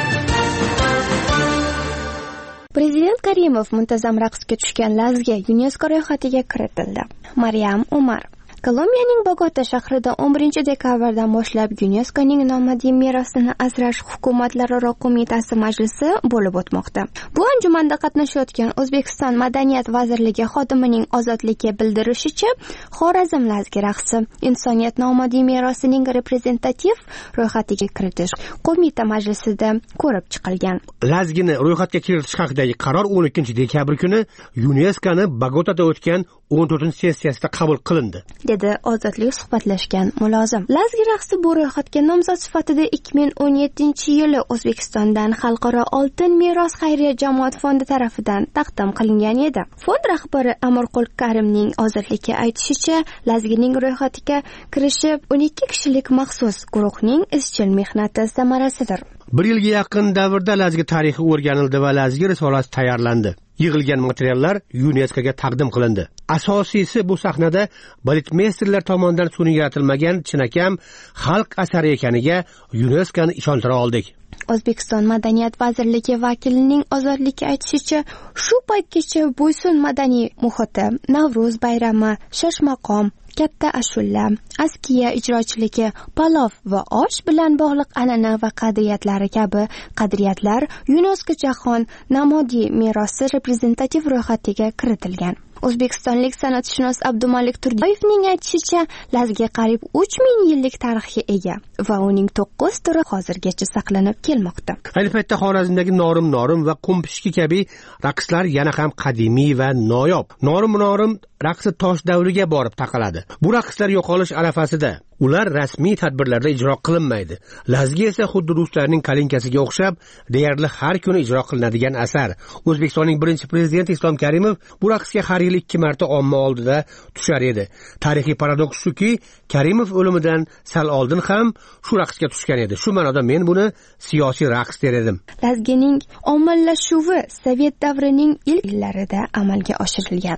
Prezident Karimov muntazam raqsga tushgan Lazga UNESCO ro'yxatiga kiritildi. Maryam Umar Kolumbiyaning Bogota shahrida o'n birinchi dekabrdan boshlab UNESCOning nomadiy merosini asrash hukumatlararo qo'mitasi majlisi bo'lib o'tmoqda. Bu anjumanda qatnashayotgan O'zbekiston Madaniyat vazirligi xodimining ozodlikka bildirishicha, Xorazm Lazgi raqsi insoniyat nomadiy merosining reprezentativ ro'yxatiga kiritish qo'mita majlisida ko'rib chiqilgan. Lazgini ro'yxatga kiritish haqidagi qaror o'n ikkinchi dekabr kuni UNESCOning Bogotada o'tgan o'n to'rtinchi sessiyasida qabul qilindi, dedi ozodlik suhbatlashgan mulozim. Lazgi raqsi bu ro'yxatga nomzod sifatida ikki ming o'n yettinchi yili O'zbekistondan Xalqaro oltin meros xayriya jamoat fondi tarafidan taqdim qilingan edi. Fond rahbari Amirqul Karimning ozodlikka aytishicha, Lazgining ro'yxatiga kirishi o'n ikki kishilik maxsus guruhning izchil mehnati samarasidir. Bir yilga yaqin davrda Lazgi tarixi o'rganildi va Lazgi risolasi tayyorlandi. Yig'ilgan materiallar UNESCOga taqdim qilindi. Asosiysi bu sahnada baletmesterlar tomonidan sun'iy yaratilmagan chinakam xalq asari ekaniga UNESCOni ishontira oldik. O'zbekiston Madaniyat vazirligi vakilining ozodlikka aytishicha, shu paytgacha Bo'ysun madaniy muhiti, Navro'z bayrami, Shoshmaqom, katta ashulla, askiya ijrochiligi, palov va osh bilan bog'liq an'ana va qadriyatlari kabi qadriyatlar UNESCO jahon nomadiy merosi reprezentativ ro'yxatiga kiritilgan. O'zbekistonlik san'atshunos Abdumalik Turdiyoyevning aytishicha, Lazgi qariyb uch ming yillik tarixga ega va uning to'qqiz turi hozirgacha saqlanib kelmoqda. Ayni paytda Xorazmdagi Norim Norim va Qumpishki kabi raqslar yana ham qadimiy va noyob. Norim Norim raqsi tosh davriga borib taqaladi. Bu raqslar yo'qolish arafasida. Ular rasmiy tadbirlarda ijro qilinmaydi. Lazgi esa xuddi ruslarning kalinkasiga o'xshab, deyarli har kuni ijro qilinadigan asar. O'zbekistonning birinchi prezidenti Islom Karimov bu raqsga har yili ikki marta omma oldida tushar edi. Tarixiy paradoks shuki, Karimov o'limidan sal oldin ham shu raqsga tushgan edi. Shu ma'noda men buni siyosiy raqs der edim. Lazgining ommalashuvi Sovet davrining ilk yillarida amalga oshirilgan.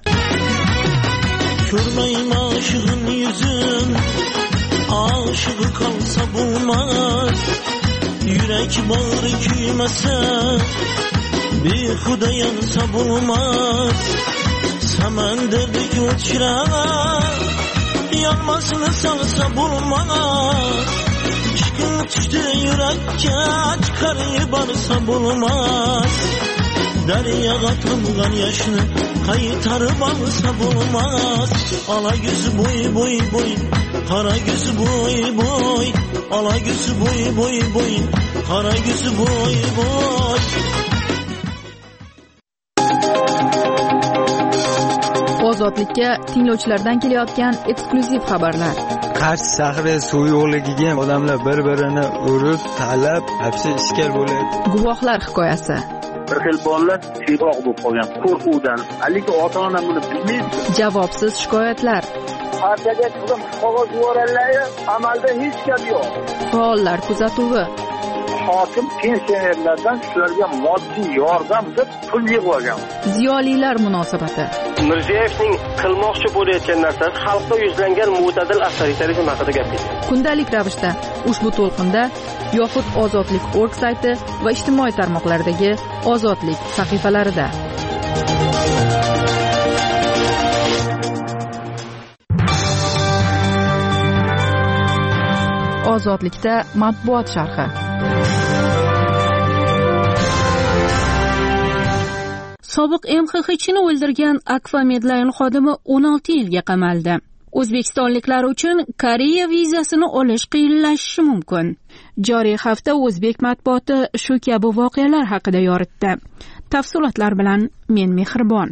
Ko'rmayman aşığın yüzün, aşığı kalsa bulmaz. Yürek bağrı küymese, behuda yansa bo'lmas samandardek o'tirar yanmasini salsa bo'lmas ishqing tushdi yurakka chiqarib borsa bo'lmas daryoga tomgan yoshni qaytarib olsa bo'lmas ola yuz bo'y bo'y bo'y qora yuz bo'y bo'y ola yuz bo'y bo'y bo'y qora yuz bo'y bo'y ozodlikka tinglovchilardan kelayotgan eksklyuziv xabarlar. Qarshi shahri suv yo'qligiga odamlar bir-birini urib, talab, hapsi ishkal bo'ladi. Guvohlar hikoyasi. Bir xil bolalar siyroq bo'lib qolgan qo'rquvdan, lekin ota-ona buni bilmaydi. Javobsiz shikoyatlar. Partiyaga chiqib qog'oz yuborganlar, amalda hech gap yo'q. Faollar kuzatuvi. Hokim pensionerlardan shularga moddiy yordam deb pul yig'ib olgan. Ziyolilar munosabati. Mirziyoyevning qilmoqchi bo'layotgan narsasi xalqqa yuzlangan mo'tadil avtoritarizm haqida gapirdi. Kundalik ravishda ushbu to'lqinda yoxud Ozodlik nokta org sayti va ijtimoiy tarmoqlardagi Ozodlik sahifalarida. Ozodlikda matbuot sharhi. Sobiq M X X'ni o'ldirgan Akfa Medline xodimi o'n olti yilga qamaldi. O'zbekistonliklar uchun Koreya vizasini olish qiyinlashishi mumkin. Joriy hafta o'zbek matbuoti shu kabi voqealar haqida yoritdi. Tafsilotlar bilan men Mehribon.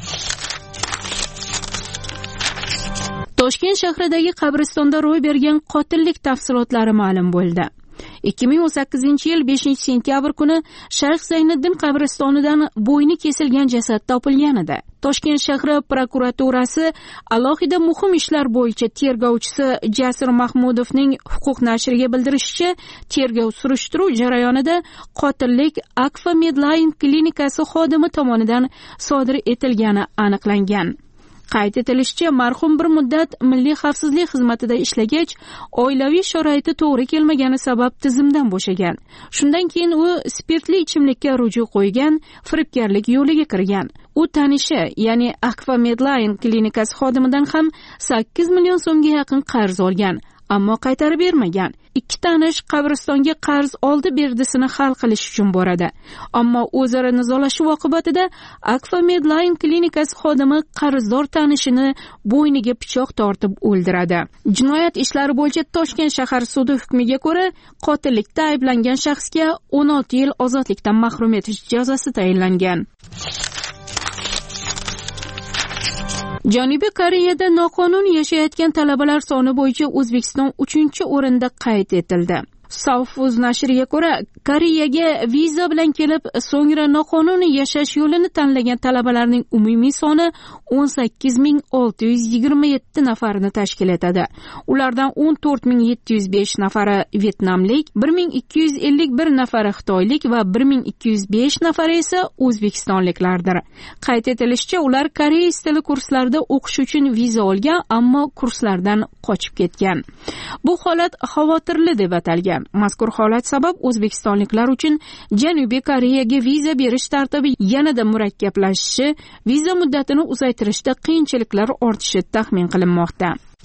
Toshkent shahridagi qabristonda ro'y bergan qotillik tafsilotlari ma'lum bo'ldi. ikki ming o'n sakkizinchi yil beshinchi sentyabr kuni Shayx Zayniddin qabristonidan bo'yni kesilgan jasad topilgan edi. Toshkent shahri prokuraturasi alohida muhim ishlar bo'yicha tergovchisi Jasur Mahmudovning huquq nashriga bildirishicha, tergov surishtiruv jarayonida qotillik Akfa Medline klinikasi xodimi tomonidan sodir etilgani aniqlangan. Qayd etilishicha, marhum bir muddat Milliy xavfsizlik xizmatida ishlagach, oilaviy sharoiti to'g'ri kelmagani sabab tizimdan bo'shagan. Shundan keyin u spirtli ichimlikka ruju qo'ygan, firibgarlik yo'liga kirgan. U tanishi, ya'ni Akfa Medline klinikasi xodimidan ham sakkiz million so'mga yaqin qarz olgan, ammo qaytarib bermagan. Ikki tanish qabristonga qarz oldi berdisini hal qilish uchun boradi. Ammo o'zaro nizolashuv oqibatida Akfa Medline klinikasi xodimi qarzdor tanishini bo'yniga pichoq tortib o'ldiradi. Jinoyat ishlari bo'yicha Toshkent shahar sudi hukmiga ko'ra, qotillikda ayblangan shaxsga o'n olti yil ozodlikdan mahrum etish jazosi tayinlangan. Janubiy Koreyada noqonuniy yashayotgan talabalar soni bo'yicha O'zbekiston uchinchi o'rinda qayd etildi. Southwoods nashriga ko'ra, Koreyaga viza bilan kelib, so'ngra noqonuniy yashash yo'lini tanlagan talabalarning umumiy soni o'n sakkiz ming olti yuz yigirma yetti nafarni tashkil etadi. Ulardan o'n to'rt ming yetti yuz besh nafari Vyetnamlik, bir ming ikki yuz ellik bir nafari Xitoylik va bir ming ikki yuz besh nafari esa O'zbekistonliklardir. Qayd etilishicha, ular koreys tili kurslarida o'qish uchun viza olgan, ammo kurslardan qochib ketgan. Bu holat xavotirli deb atalgan. Mazkur holat sabab o'zbekistonliklar uchun Janubiy Koreyaga viza berish tartibi yanada murakkablashishi, viza muddatini uzaytirishda qiyinchiliklar ortishi taxmin qilinmoqda.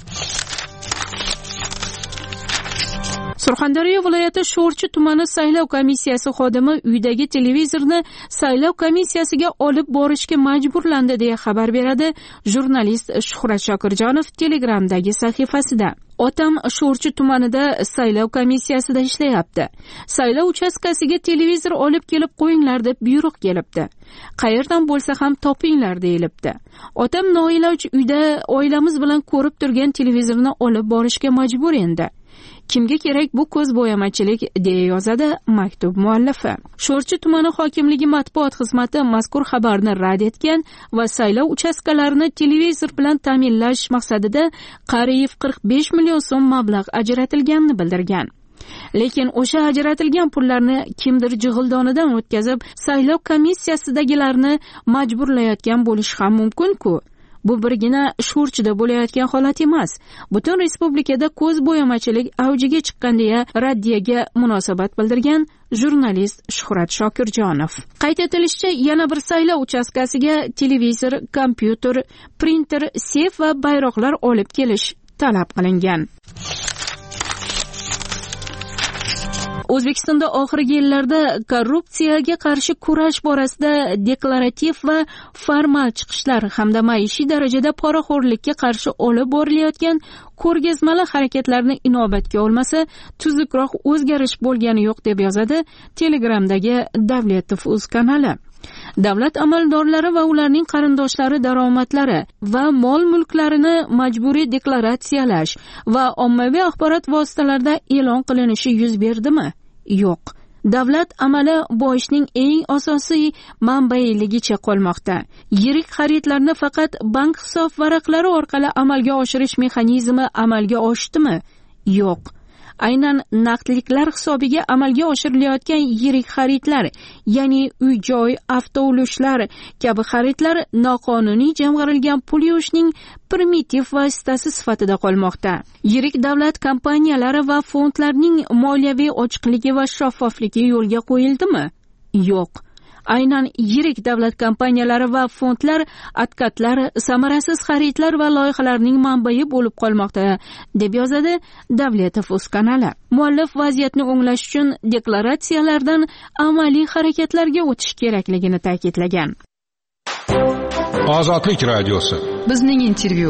Surxondaryo viloyati Sho'rchi tumani saylov komissiyasi xodimi uydagi televizorni saylov komissiyasiga olib borishga majburlandi deya xabar beradi jurnalist Shuhrat Shokirjonov Telegramdagi sahifasida. Otam Sho'rchi tumanida saylov komissiyasida ishlayapti. Saylov uchastkasiga televizor olib kelib qo'yinglar deb buyruq kelibdi. Qayerdan bo'lsa ham topinglar deyilibdi. Otam noiloj uyda oilamiz bilan ko'rib turgan televizorni olib borishga majbur endi. Kimga kerak bu ko'zbo'yamachilik, deya yozadi maktub muallifi. Sho'rchi tumani hokimligi matbuot xizmati mazkur xabarni rad etgan va saylov uchastkalarini televizor bilan ta'minlash maqsadida qariyb qirq besh million so'm mablag' ajratilganini bildirgan. Lekin o'sha ajratilgan pullarni kimdir jig'ildonidan o'tkazib, saylov komissiyasidagilarni majburlayotgan bo'lishi ham mumkin-ku. bu birgina sho'rchida bo'layotgan holat emas, butun respublikada ko'z bo'yamachilik avjiga chiqqan deya raddiyaga munosabat bildirgan jurnalist Shuhrat Shokirjonov. Qayd etilishicha, yana bir saylov uchastkasiga televizor, kompyuter, printer, sef va bayroqlar olib kelish talab qilingan. O'zbekistonda oxirgi yillarda korrupsiyaga qarshi kurash borasida deklarativ va formal chiqishlar hamda maishiy darajada poraxo'rlikka qarshi olib borilayotgan ko'rgazmali harakatlarni inobatga olmasa, tuzukroq o'zgarish bo'lgani yo'q deb yozadi Telegramdagi Davletov.uz kanali. Davlat amaldorlari va ularning qarindoshlari daromadlari va mol-mulklarini majburiy deklaratsiyalash va ommaviy axborot vositalarida e'lon qilinishi yuz berdimi? Yo'q. Davlat amali boyishning eng asosiy manbailigicha qolmoqda. Yirik xaridlarni faqat bank hisob varaqlari orqali amalga oshirish mexanizmi amalga oshdimi? Yo'q. Aynan naqdliklar hisobiga amalga oshirilayotgan yirik xaridlar, ya'ni uy-joy, avtoulushlar kabi xaridlar noqonuniy jamg'arilgan pul yuvishning primitiv vositasi sifatida qolmoqda. Yirik davlat kompaniyalari va fondlarning moliyaviy ochiqligi va shaffofligi yo'lga qo'yildimi? Yo'q. Aynan yirik davlat kompaniyalari va fondlar adkatlar samarasiz xaridlar va loyihalarning manbai bo'lib qolmoqda, deb yozadi Davletov.uz kanali. Muallif vaziyatni o'nglash uchun deklaratsiyalardan amaliy harakatlarga o'tish kerakligini ta'kidlagan. Ozodlik radiosi. Bizning intervyu.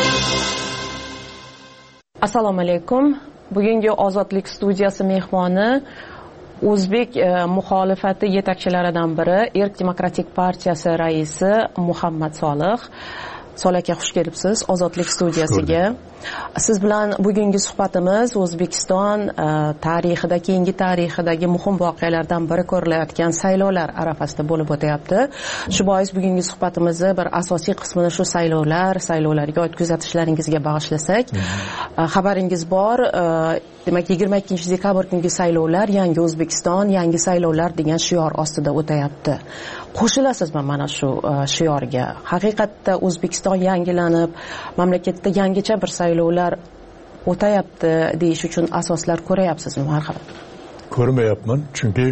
Assalomu alaykum. Bugungi Ozodlik studiyasi mehmoni O'zbek e, muxolifati yetakchilaridan biri, Erk Demokratik partiyasi raisi Muhammad Solih. Solih aka, xush kelibsiz Ozodlik studiyasiga. Siz bilan bugungi suhbatimiz O'zbekiston e, tarixida, keyingi tarixidagi muhim voqealardan biri ko'rilayotgan saylovlar arafasida bo'lib o'tyapti. Shu bois bugungi suhbatimizni bir asosiy qismini shu saylovlar, saylovlarga oid kuzatishlaringizga bag'ishlasak. E, xabaringiz bor, e, demak yigirma ikkinchi dekabr kungi saylovlar yangi O'zbekiston, yangi saylovlar degan shior ostida o'tayapti. Qo'shilasizmi mana shu uh, shiorga? Haqiqatda O'zbekiston yangilanib, mamlakatda yangicha bir saylovlar o'tayapti deyish uchun asoslar ko'rayapsizmi? Marhamat. Ko'rmayapman, chunki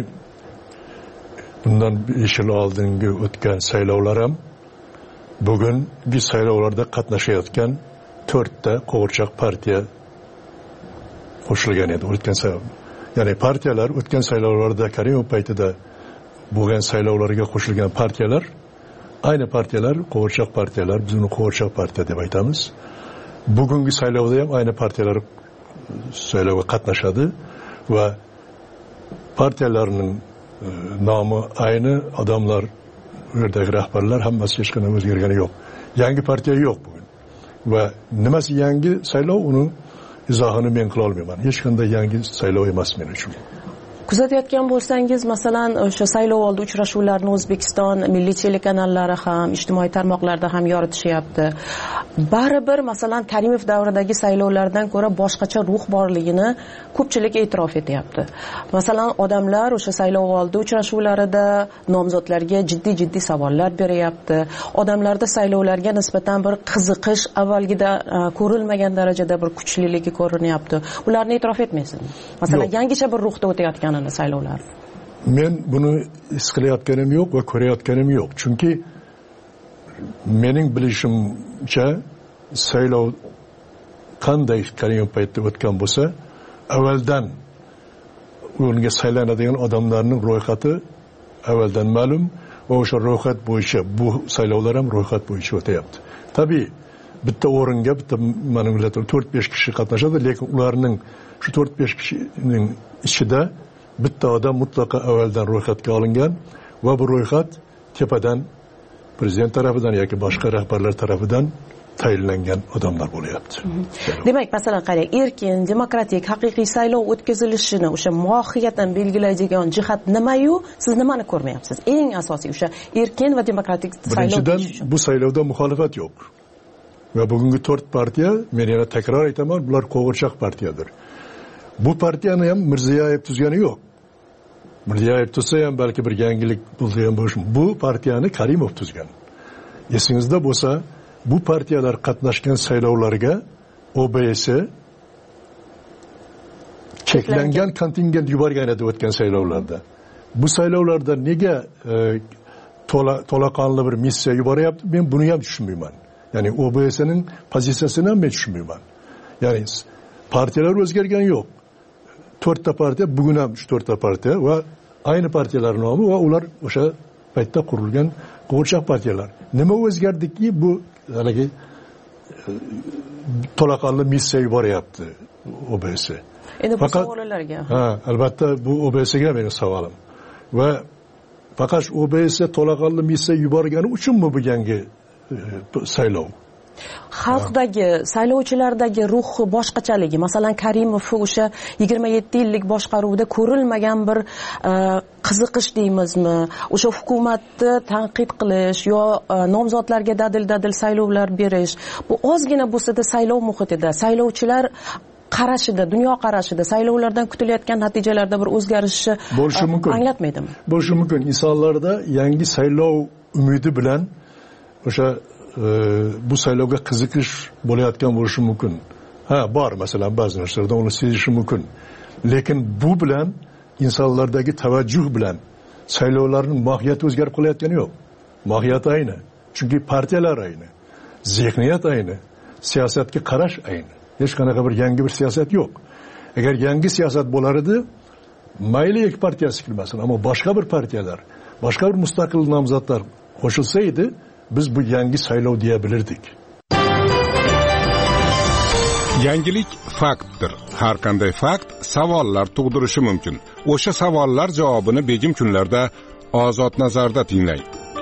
bundan besh yil oldingi o'tgan saylovlar ham bugungi saylovlarda qatnashayotgan to'rtta qo'g'irchoq partiya qo'shilgan edi o'tgan saylov. Ya'ni partiyalar o'tgan saylovlarda Karimov paytida bo'lgan saylovlarga qo'shilgan partiyalar, ayni partiyalar qo'g'irchoq partiyalar, biz uni qo'g'irchoq partiya deb aytamiz. Bugungi saylovda ham ayni partiyalar saylovga qatnashadi va partiyalarning e, nomi ayni, odamlar, u yerdagi rahbarlar hammasi hech qanday o'zgargani yo'q. Yangi partiya yo'q bugun. Va nimasi yangi saylov, uni izohini men qila olmayman. Hech qanday yangi saylov emas men uchun. Kuzatayotgan bo'lsangiz, masalan, o'sha saylov oldi uchrashuvlarni O'zbekiston milliy telekanallari ham, ijtimoiy tarmoqlarda ham yoritishyapti. Baribir, masalan, Karimov davridagi saylovlardan ko'ra boshqacha ruh borligini ko'pchilik e'tirof etyapti. Masalan, odamlar o'sha saylov oldi uchrashuvlarida nomzodlarga jiddiy-jiddiy savollar beryapti. Odamlarda saylovlarga nisbatan bir qiziqish avvalgida ko'rilmagan darajada bir kuchliligi ko'rinyapti. Ularni e'tirof etmaysizmi? Masalan, yangicha bir ruhda o'tayotgan saylovlar. Men buni his qilayotganim yo'q va ko'rayotganim yo'q. Chunki mening bilishimcha saylov qanday Karimov paytida o'tgan bo'lsa, avvaldan unga saylanadigan odamlarning ro'yxati avvaldan ma'lum va o'sha ro'yxat bo'yicha bu saylovlar ham ro'yxat bo'yicha o'tayapti. Tabii bitta o'ringa bitta manimizlar to'rt besh kishi qatnashadi, lekin ularning shu to'rt besh kishining ichida bitta odam mutlaqo avvaldan ro'yxatga olingan va bu ro'yxat tepadan prezident tarafidan yoki boshqa rahbarlar tarafidan tayinlangan odamlar bo'lyapti. Demak, masalan, qarang, erkin, demokratik, haqiqiy saylov o'tkazilishini o'sha mohiyatan belgilaydigan jihat nima-yu, siz nimani ko'rmayapsiz? Eng asosiy o'sha erkin va demokratik saylov. Birinchidan, bu saylovda muxolifat yo'q. Va bugungi to'rt partiya, men yana takror aytaman, bular qo'g'irchoq partiyadir. Bu partiyani ham Mirziyoyev tuzgani yo'q. Mirziyoyev tuzsa ham balki bir yangilik bo'lgan bo'lishi. Bu partiyani Karimov tuzgan. Esingizda bo'lsa, bu partiyalar qatnashgan saylovlarga O B S cheklangan kontingent yuborgan edi o'tgan saylovlarda. Bu saylovlarda nega e, to'la to'laqonli bir missiya yuboryapti? Men buni ham tushunmayman. Ya'ni O B S'ning pozitsiyasini ham men tushunmayman. Ya'ni partiyalar o'zgargan yo'q. to'rtta partiya, bugun ham uch to'rtta partiya va ayni partiyalar nomi va ular o'sha paytda qurilgan qo'g'irchoq partiyalar. Nima o'zgardiki bu haligi to'laqonli missiya yuboryapti O B S. Endi bu savollarga. Ha, albatta bu O B S'ga mening savolim. Va faqat O B S to'laqonli missiya yuborgani uchunmi bu yangi saylov? Xalqdagi, saylovchilardagi ruh boshqachaligi, masalan Karimov o'sha yigirma yetti yillik boshqaruvda ko'rilmagan bir qiziqish deymizmi, o'sha hukumatni tanqid qilish yo nomzodlarga dadil-dadil saylovlar berish, bu ozgina bo'lsa-da saylov muhitida, saylovchilar qarashida, dunyo qarashida, saylovlardan kutilayotgan natijalarda bir o'zgarishni bo'lishi mumkin. Anglatmaydimi? Bo'lishi mumkin. Insonlarda yangi saylov umidi bilan o'sha bu saylovga qiziqish bo'layotgan bo'lishi mumkin. Ha, bor, masalan, ba'zi narsalarda uni sezishi mumkin. Lekin bu bilan insonlardagi tavajjuh bilan saylovlarning mohiyati o'zgarib qolayotgani yo'q. Mohiyat ayni. Chunki partiyalar ayni. Zihniyat ayni. Siyosatga qarash ayni. Hech qanaqa bir yangi bir siyosat yo'q. Agar yangi siyosat bo'lar edi, mayli ikki partiyasi kirmasin, ammo boshqa bir partiyalar, boshqa bir mustaqil nomzodlar qo'shilsa edi, biz bu yangi saylov deya bilirdik. Yangilik faktdir. Har qanday fakt savollar tug'dirishi mumkin. O'sha savollar javobini begim kunlarda Ozod nazarda tinglang.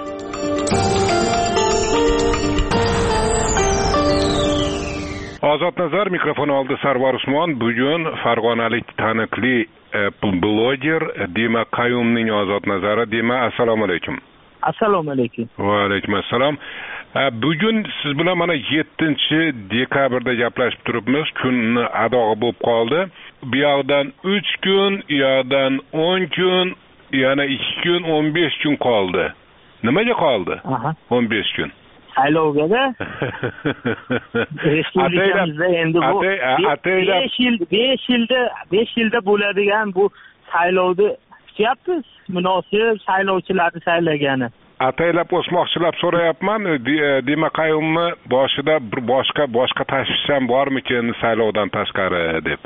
Ozod nazar mikrofon oldi Sarvar Usmon. Bugun farg'onalik taniqli bloger Dima Qayumning Ozod nazari. Dima, assalomu alaykum. Assalomu alaykum. Va alaykum assalom. Bugun siz bilan mana yettinchi dekabrda gaplashib turibmiz. Kunni adog'i bo'lib qoldi. Bu yoqdan uch kun, u yoqdan o'n kun, yana ikki kun, o'n besh kun qoldi. Nimaga qoldi? o'n besh kun. Saylovga-da. Respublikamizda endi bu besh yil besh yilda besh yilda bo'ladigan bu saylovni kutyapmiz. Munosib saylovchilarni saylagani. Ataylab o'smoqchilab so'rayapman, Dima Qayumni boshida bir boshqa boshqa tashvish ham bormikin saylovdan tashqari deb.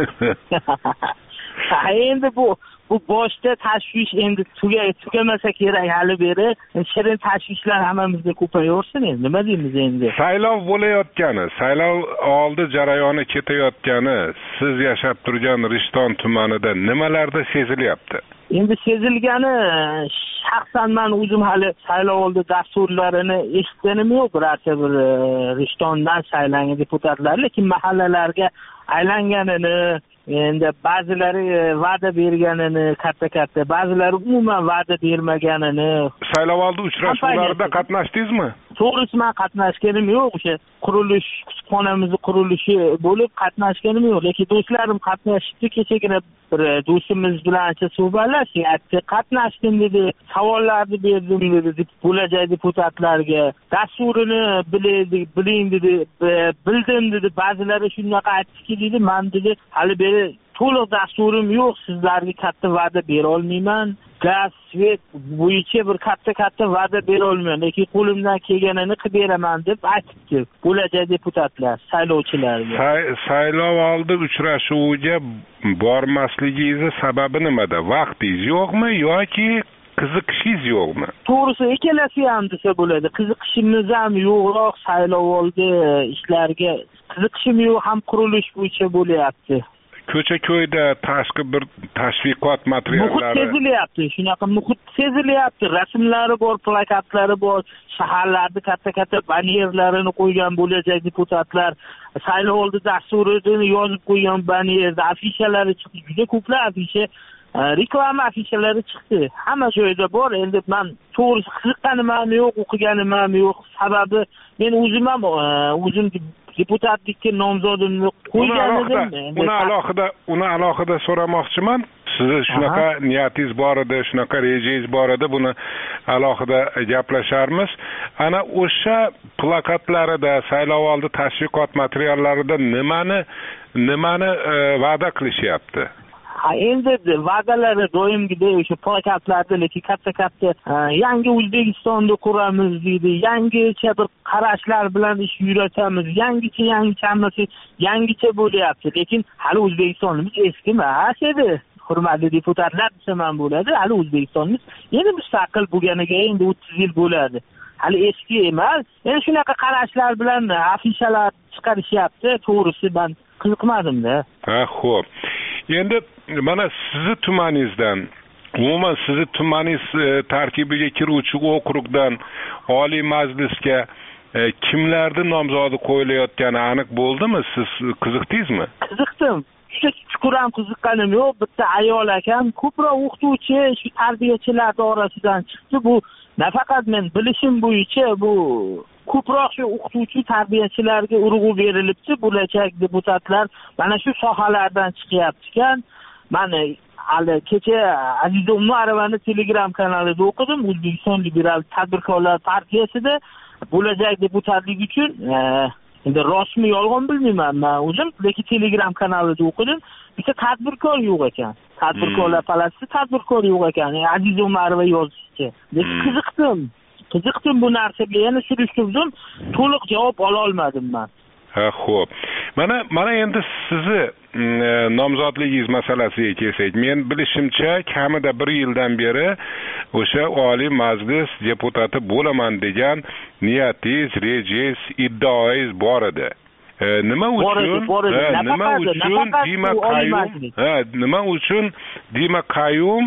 Endi bu bu boshda tashvish endi tugamasa kerak hali beri. Shirin tashvishlar hammamizda ko'payaversin endi. Nima deymiz endi? Saylov bo'layotgani, saylov oldi jarayoni ketayotgani siz yashab turgan Rishton tumanida nimalarda sezilyapti? Endi sezilgani, shaxsan men o'zim hali saylov oldi dasturlarini eshitganim yo'q, birorta bir Rishtondan saylangan deputatlar, lekin mahallalarga aylanganini, endi ba'zilari va'da berganini katta-katta, ba'zilari umuman va'da bermaganini. Saylov oldi uchrashuvlarida qatnashdingizmi? To'g'risi men qatnashganim yo'q, o'sha qurilish kutubxonamizni qurilishi bo'lib qatnashganim yo'q, lekin do'stlarim qatnashibdi. Kechagina bir do'stimiz bilan ancha suhbatlashdik, aytdi, qatnashdim dedi, savollarni berdim dedi bo'lajak deputatlarga, dasturini bilaylik, biling dedi, bildim dedi, ba'zilari shunaqa aytdiki dedi, men dedi hali beri to'liq dasturim yo'q, sizlarga katta va'da bera olmayman. Gaz, svet bo'yicha bir katta-katta va'da bera olmayman, lekin qo'limdan kelganini qilib beraman deb aytibdi bo'lajak deputatlar, saylovchilarga. Saylov oldi uchrashuviga bormasligingiz sababi nimada? Vaqtingiz yo'qmi yoki qiziqishingiz yo'qmi? To'g'risi ikkalasi ham desa bo'ladi. Qiziqishimiz ham yo'qroq, saylov oldi ishlarga qiziqishim yo'q, ham qurilish bo'yicha bo'lyapti. Ko'cha-ko'yda tashqi bir tashviqot materiallari muhit sezilyapti, shunaqa muhit sezilyapti. Rasmlari bor, plakatlari bor, shaharlarda katta-katta bannerlarini qo'ygan bo'lajak deputatlar, saylov oldi dasturini yozib qo'ygan bannerda afishalari chiqdi, juda ko'plab afisha, reklama afishalari chiqdi. Hamma joyda bor. Endi men to'g'risi qiziqqanim ham yo'q, o'qiganim ham yo'q. Sababi men o'zim ham o'zim deputatlikka nomzodimni qo'ygan edim. Uni alohida uni alohida so'ramoqchiman. sizni shunaqa niyatingiz bor edi, shunaqa rejangiz bor edi, buni alohida gaplasharmiz. Ana o'sha plakatlarida, saylovoldi tashviqot materiallarida nimani nimani va'da qilishyapti? Ha, endi va'dalari doimgidek o'sha plakatlarda, lekin katta-katta yangi O'zbekistonni quramiz deydi, yangicha bir qarashlar bilan ish yuritamiz, yangicha yangicha hammasi yangicha bo'lyapti. Lekin hali O'zbekistonimiz eski emas edi. Hurmatli deputatlar desam ham bo'ladi. Hali O'zbekistonimiz endi mustaqil bo'lganiga endi o'ttiz yil bo'ladi. Hali eski emas. Endi shunaqa qarashlar bilan afishalar chiqarishyapti. To'g'risi men qiziqmadim-da. Ha, xo'p. Endi mana sizni tumaningizdan, umuman sizni tumaningiz tarkibiga kiruvchi okrugdan Oliy Majlisga kimlarning nomzodi qo'yilayotgani aniq bo'ldimi? Siz qiziqdingizmi? Qiziqdim. Juda chuqur ham qiziqqanim yo'q. Bitta ayol akam ko'proq o'qituvchi, shu tarbiyachilar orasidan chiqdi. Bu nafaqat men bilishim bo'yicha bu ko'proq shu o'qituvchi tarbiyachilarga urg'u berilibdi. Bo'lajak deputatlar mana shu sohalardan chiqyapti-kan. Mana hali kecha Aziza Umarovani Telegram kanalida o'qidim. O'zbekiston Liberal Tadbirkorlar partiyasida bo'lajak deputatlik uchun endi rostmi yolg'on bilmayman men o'zim, lekin Telegram kanalida o'qidim. Bitta tadbirkor yo'q ekan. Tadbirkorlar palatida tadbirkor yo'q ekan. Aziza Umarova yozishicha. Lekin qiziqdim. Qiziqdim bu narsaga, yana surishtirdim, to'liq javob ola olmadim men. Ha, xo'p. Mana mana endi sizni nomzodligingiz masalasiga kelsak, men bilishimcha kamida bir yildan beri o'sha Oliy Majlis deputati bo'laman degan niyatingiz, rejangiz, iddaoingiz bor edi. Nima uchun? Nima uchun Dima Qayyum? Ha, nima uchun Dima Qayyum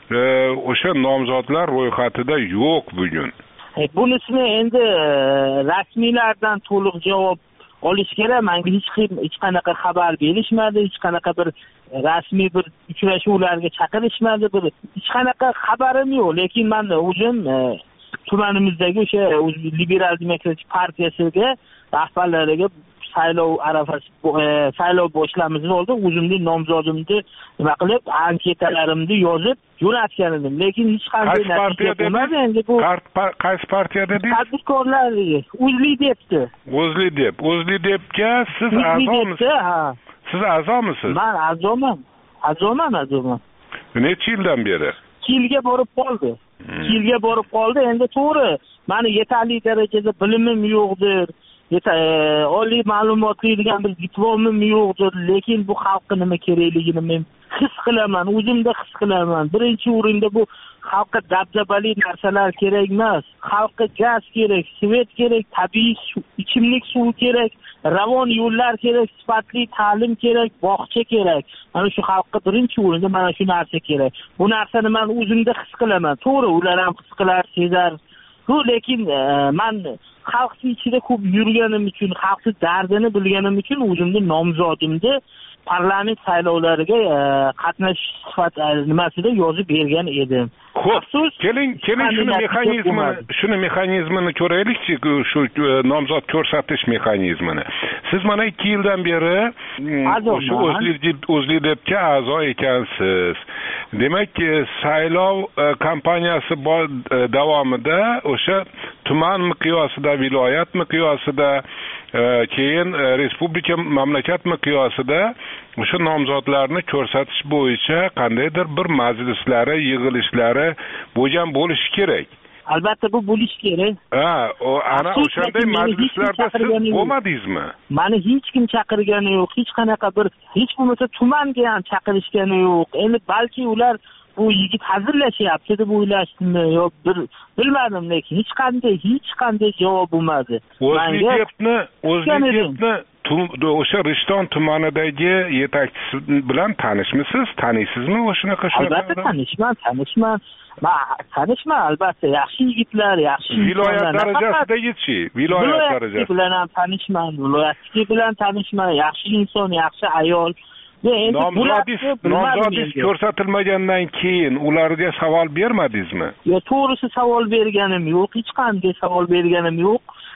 o'sha nomzodlar ro'yxatida yo'q bugun? Bunisini endi rasmiylardan to'liq javob olish kerak. Menga hech kim hech qanaqa xabar berishmadi, hech qanaqa bir rasmiy bir uchrashuvlarga chaqirishmadi, bir hech qanaqa xabarim yo'q. Lekin men o'zim tumanimizdagi o'sha Liberal Demokratik partiyasiga rahbarlariga saylov arafasi saylov boshlamizdan oldin o'zimning nomzodimni nima qilib, anketalarimni yozib jo'natgan edim. Lekin hech qanday natija bo'lmadi. Endi bu qaysi partiya dedingiz? Tadbirkorlar o'zli debdi. O'zli deb. O'zli debga siz a'zomisiz? Ha. Siz a'zomisiz? Men a'zoman. A'zoman, a'zoman. Necha yildan beri? ikki yilga borib qoldi. ikki yilga borib qoldi. Endi to'g'ri, meni yetarli darajada bilimim yo'qdir. Oliy ma'lumotli degan bir diplomim yo'qdir, lekin bu xalqqa nima kerakligini men his qilaman, o'zimda his qilaman. Birinchi o'rinda bu xalqqa dabdabali narsalar kerak emas. Xalqqa gaz kerak, svet kerak, tabiiy ichimlik suvi kerak, ravon yo'llar kerak, sifatli ta'lim kerak, bog'cha kerak. Mana shu xalqqa birinchi o'rinda mana shu narsa kerak. Bu narsani men o'zimda his qilaman. To'g'ri, ular ham his qilar, sezar. Bu lekin men xalqning ichida ko'p yurganim uchun, xalqning dardini bilganim uchun o'zimni nomzodimni parlament saylovlariga qatnashish sifat nimasida yozib bergan edim. Xo'p, keling, keling shuni mexanizmini, shuni mexanizmini ko'raylikchi, shu nomzod ko'rsatish mexanizmini. Siz mana ikki yildan beri o'sha o'zli debga a'zo ekansiz. Demak, saylov kampaniyasi davomida o'sha tuman miqyosida, viloyat miqyosida, keyin respublika, mamlakat miqyosida o'sha nomzodlarni ko'rsatish bo'yicha qandaydir bir majlislari, yig'ilishlari bo'lgan bo'lishi kerak. Albatta bu bo'lishi kerak. Ha, ana o'shanday majlislarda siz bo'lmadingizmi? Meni hech kim chaqirgani yo'q, hech qanaqa bir hech bo'lmasa tumanga ham chaqirishgani yo'q. Endi balki ular bu yigit hazillashyapti deb o'ylashdimi yo bir bilmadim, lekin hech qanday hech qanday javob bo'lmadi. O'zbekni o'zbekni o'sha Rishton tumanidagi yetakchisi bilan tanishmisiz? Taniysizmi o'shanaqa shunaqa? Albatta tanishman, tanishman. Men tanishman, albatta, yaxshi yigitlar, yaxshi viloyat darajasidagi-chi, viloyat darajasida bilan ham tanishman, viloyatdagi bilan tanishman, yaxshi inson, yaxshi ayol. Nomzodingiz ko'rsatilmagandan keyin ularga savol bermadingizmi? Yo, to'g'risi savol berganim yo'q, hech qanday savol berganim yo'q.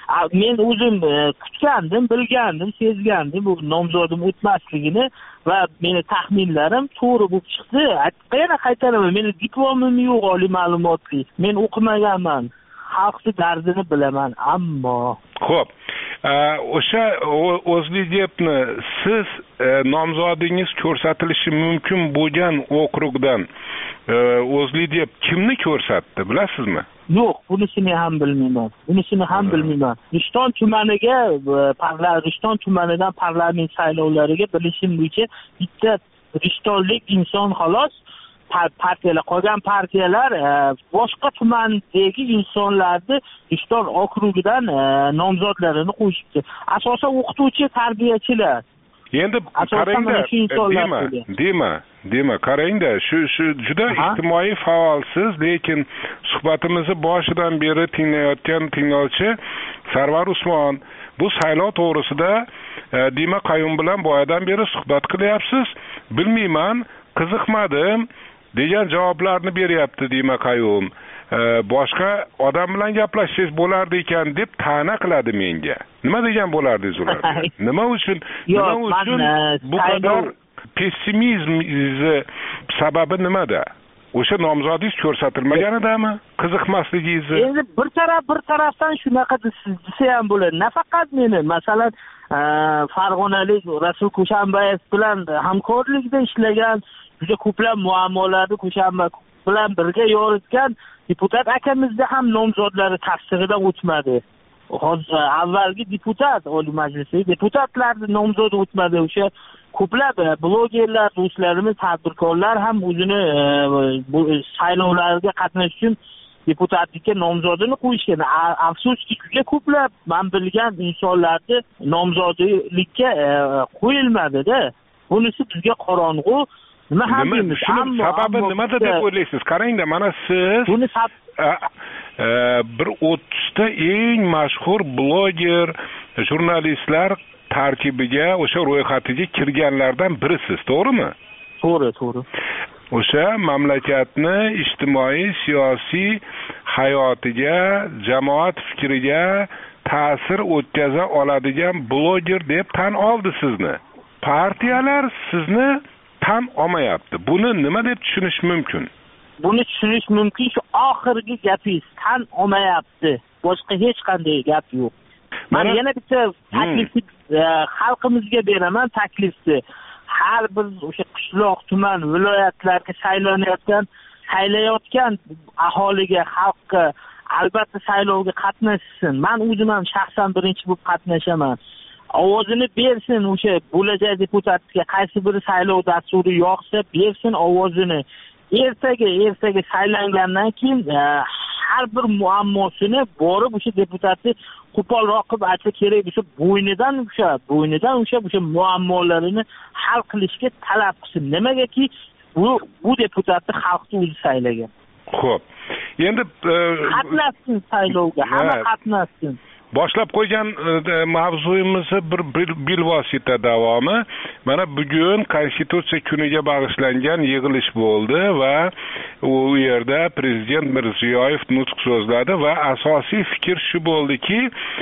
men o'zim kutgandim, bilgandim, sezgandim bu nomzodim o'tmasligini va meni taxminlarim to'g'ri bo'lib chiqdi. Yana qaytaraman, meni diplomim yo'q oliy ma'lumotli. Men o'qimaganman. Xalqni dardini bilaman, ammo xo'p, o'sha O'zLiDep'ni siz nomzodingiz ko'rsatilishi mumkin bo'lgan okrugdan O'zLiDep kimni ko'rsatdi, bilasizmi? Yo'q, bunisini ham bilmayman. Bunisini ham bilmayman. Rishton tumaniga, Rishton tumanidan parlament saylovlariga bilishim bo'yicha bitta rishtonlik inson xolos, partiyalar, qolgan partiyalar boshqa tumandagi insonlarni Rishton okrugidan nomzodlarini qo'yishibdi. Asosan o'qituvchi, tarbiyachilar. Endi qarangda, dema, dema, dema, qarangda, shu shu juda ijtimoiy faolsiz, lekin suhbatimizni boshidan beri tinglayotgan tinglovchi Sarvar Usmon bu saylov to'g'risida Dima Qayum bilan boyadan beri suhbat qilyapsiz. Bilmayman, qiziqmadim degan javoblarni beryapti Dima Qayum. Boshqa odam bilan gaplashsangiz bo'lardi ekan deb ta'na qiladi menga. Nima degan bo'lardingiz ularga? Nima uchun? Nima uchun bu qadar pessimizm sababi nimada? O'sha nomzodingiz ko'rsatilmaganidami? Qiziqmasligingizni? Endi bir taraf bir tarafdan shunaqa desa ham bo'ladi. Nafaqat meni, masalan, Farg'onalik Rasul Kushanbayev bilan hamkorlikda ishlagan, juda ko'plab muammolarni Kushanba bilan birga yoritgan deputat akamizda ham nomzodlari tasdig'idan o'tmadi. Hozir avvalgi deputat Oliy Majlisdagi deputatlarning nomzodi o'tmadi. O'sha ko'plab blogerlar, do'stlarimiz, tadbirkorlar ham o'zini saylovlarga qatnashish uchun deputatlikka nomzodini qo'yishgan. Afsuski, juda ko'plab men bilgan insonlarni nomzodlikka qo'yilmadi-da. Bunisi bizga qorong'u. Nima ham deymiz? Sababi nimada deb o'ylaysiz? Qarangda, mana siz buni bir o'ttizta eng mashhur bloger, jurnalistlar tarkibiga, o'sha ro'yxatiga kirganlardan birisiz, to'g'rimi? To'g'ri, to'g'ri. O'sha mamlakatni ijtimoiy, siyosiy hayotiga, jamoat fikriga ta'sir o'tkaza oladigan bloger deb tan oldi sizni. Partiyalar sizni tan olmayapti. Buni nima deb tushunish mumkin? Buni tushunish mumkin shu oxirgi gapingiz, tan olmayapti. Boshqa hech qanday gap yo'q. Men yana bitta taklifni xalqimizga beraman, taklifni. Har bir o'sha qishloq, tuman, viloyatlarga saylanayotgan, saylayotgan aholiga, xalqqa albatta saylovga qatnashsin. Men o'zim ham shaxsan birinchi bo'lib qatnashaman. Ovozini bersin, o'sha bo'lajak deputatga qaysi biri saylov dasturi yoqsa, bersin ovozini. Ertaga, ertaga saylangandan keyin har bir muammosini borib o'sha deputatni qo'polroq qilib aytsa kerak bo'lsa, bo'ynidan o'sha, bo'ynidan o'sha o'sha muammolarini hal qilishga talab qilsin. Nimagaki bu bu deputatni xalqni o'zi saylagan. Xo'p. Endi qatnashsin saylovga, hamma qatnashsin. Boshlab qo'ygan mavzuyimizni bir bilvosita davomi. Mana bugun Konstitutsiya kuniga bag'ishlangan yig'ilish bo'ldi va u yerda prezident Mirziyoyev nutq so'zladi va asosiy fikr shu bo'ldiki,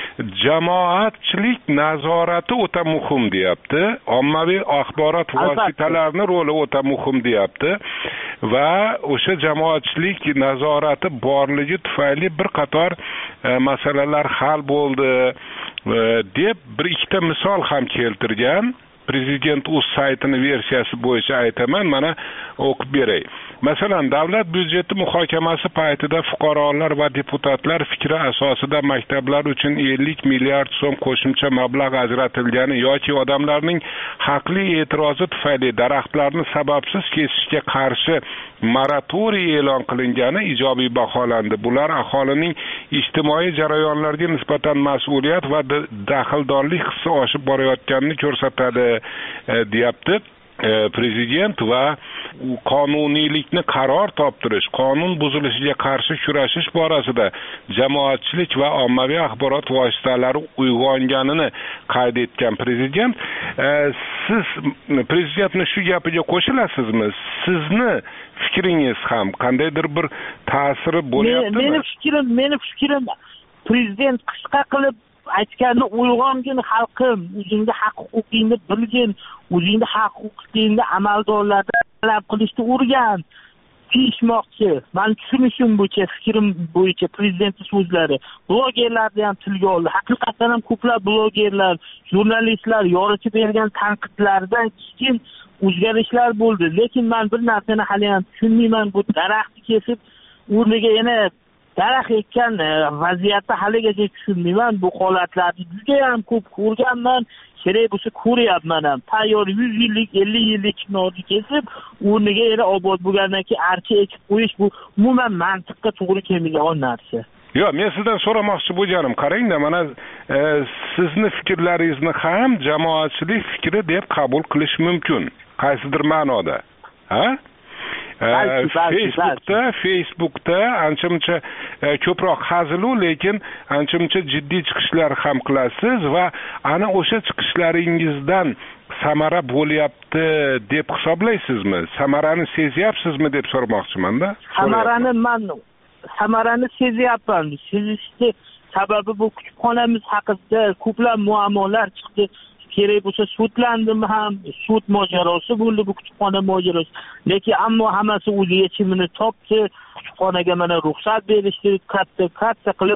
jamoatchilik nazorati o'ta muhim deyapti. Ommaviy axborot vositalarining roli o'ta muhim deyapti va o'sha jamoatchilik nazorati borligi tufayli bir qator masalalar hal bo'ldi deb bir ikkita misol ham keltirgan. Prezident o'z saytini versiyasi bo'yicha aytaman, mana o'qib beray. Masalan, davlat byudjeti muhokamasi paytida fuqarolar va deputatlar fikri asosida maktablar uchun ellik milliard so'm qo'shimcha mablag' ajratilgani yoki odamlarning haqli e'tirozi tufayli daraxtlarni sababsiz kesishga qarshi moratoriy e'lon qilingani ijobiy baholandi. Bular aholining ijtimoiy jarayonlarga nisbatan mas'uliyat va daxldorlik hissi oshib borayotganini ko'rsatadi, deyapti prezident va qonuniylikni qaror toptirish, qonun buzilishiga qarshi kurashish borasida jamoatchilik va ommaviy axborot vositalari uyg'onganini qayd etgan prezident. Siz prezidentning shu gapiga qo'shilasizmi? Sizni fikringiz ham qandaydir bir ta'siri bo'lyaptimi? Meni fikrim, meni fikrim prezident qisqa qilib aytganni uyg'ongin xalqim, o'zingni haq huquqingni bilgin, o'zingni haq huquqingni amaldorlardan talab qilishni o'rgan deyishmoqchi. Men tushunishim bo'yicha, fikrim bo'yicha prezidentning so'zlari blogerlarni ham tilga oldi. Haqiqatan ham ko'plab blogerlar, jurnalistlar yoritib bergan tanqidlardan keyin o'zgarishlar bo'ldi. Lekin men bir narsani hali ham tushunmayman, bu daraxtni kesib o'rniga yana daraxt ekkan vaziyatni haligacha tushunmayman. Bu holatlarni juda ham ko'p ko'rganman, kerak bo'lsa ko'ryapman ham. Tayyor yuz yillik, ellik yillik chinorni kesib o'rniga yana obod bo'lgandan keyin archa ekib qo'yish, bu umuman mantiqqa to'g'ri kelmaydigan narsa. Yo'q, men sizdan so'ramoqchi bo'lganim, qarangda, mana e, sizni fikrlaringizni ham jamoatchilik fikri deb qabul qilish mumkin, qaysidir ma'noda. Ha? Balki, balki, Facebookda, Facebookda ancha-muncha ko'proq hazilu, lekin ancha-muncha jiddiy chiqishlar ham qilasiz va ana o'sha chiqishlaringizdan samara bo'lyapti deb hisoblaysizmi? Samarani sezyapsizmi deb so'ramoqchiman-da. Samarani men samarani sezyapman. Sezishni sababi bu kutubxonamiz haqida ko'plab muammolar chiqdi. Kerak bo'lsa sudlandim ham, sud mojarosi bo'ldi bu kutubxona mojarosi. Lekin ammo hammasi o'z yechimini topdi. Kutubxonaga mana ruxsat berishdi, katta katta qilib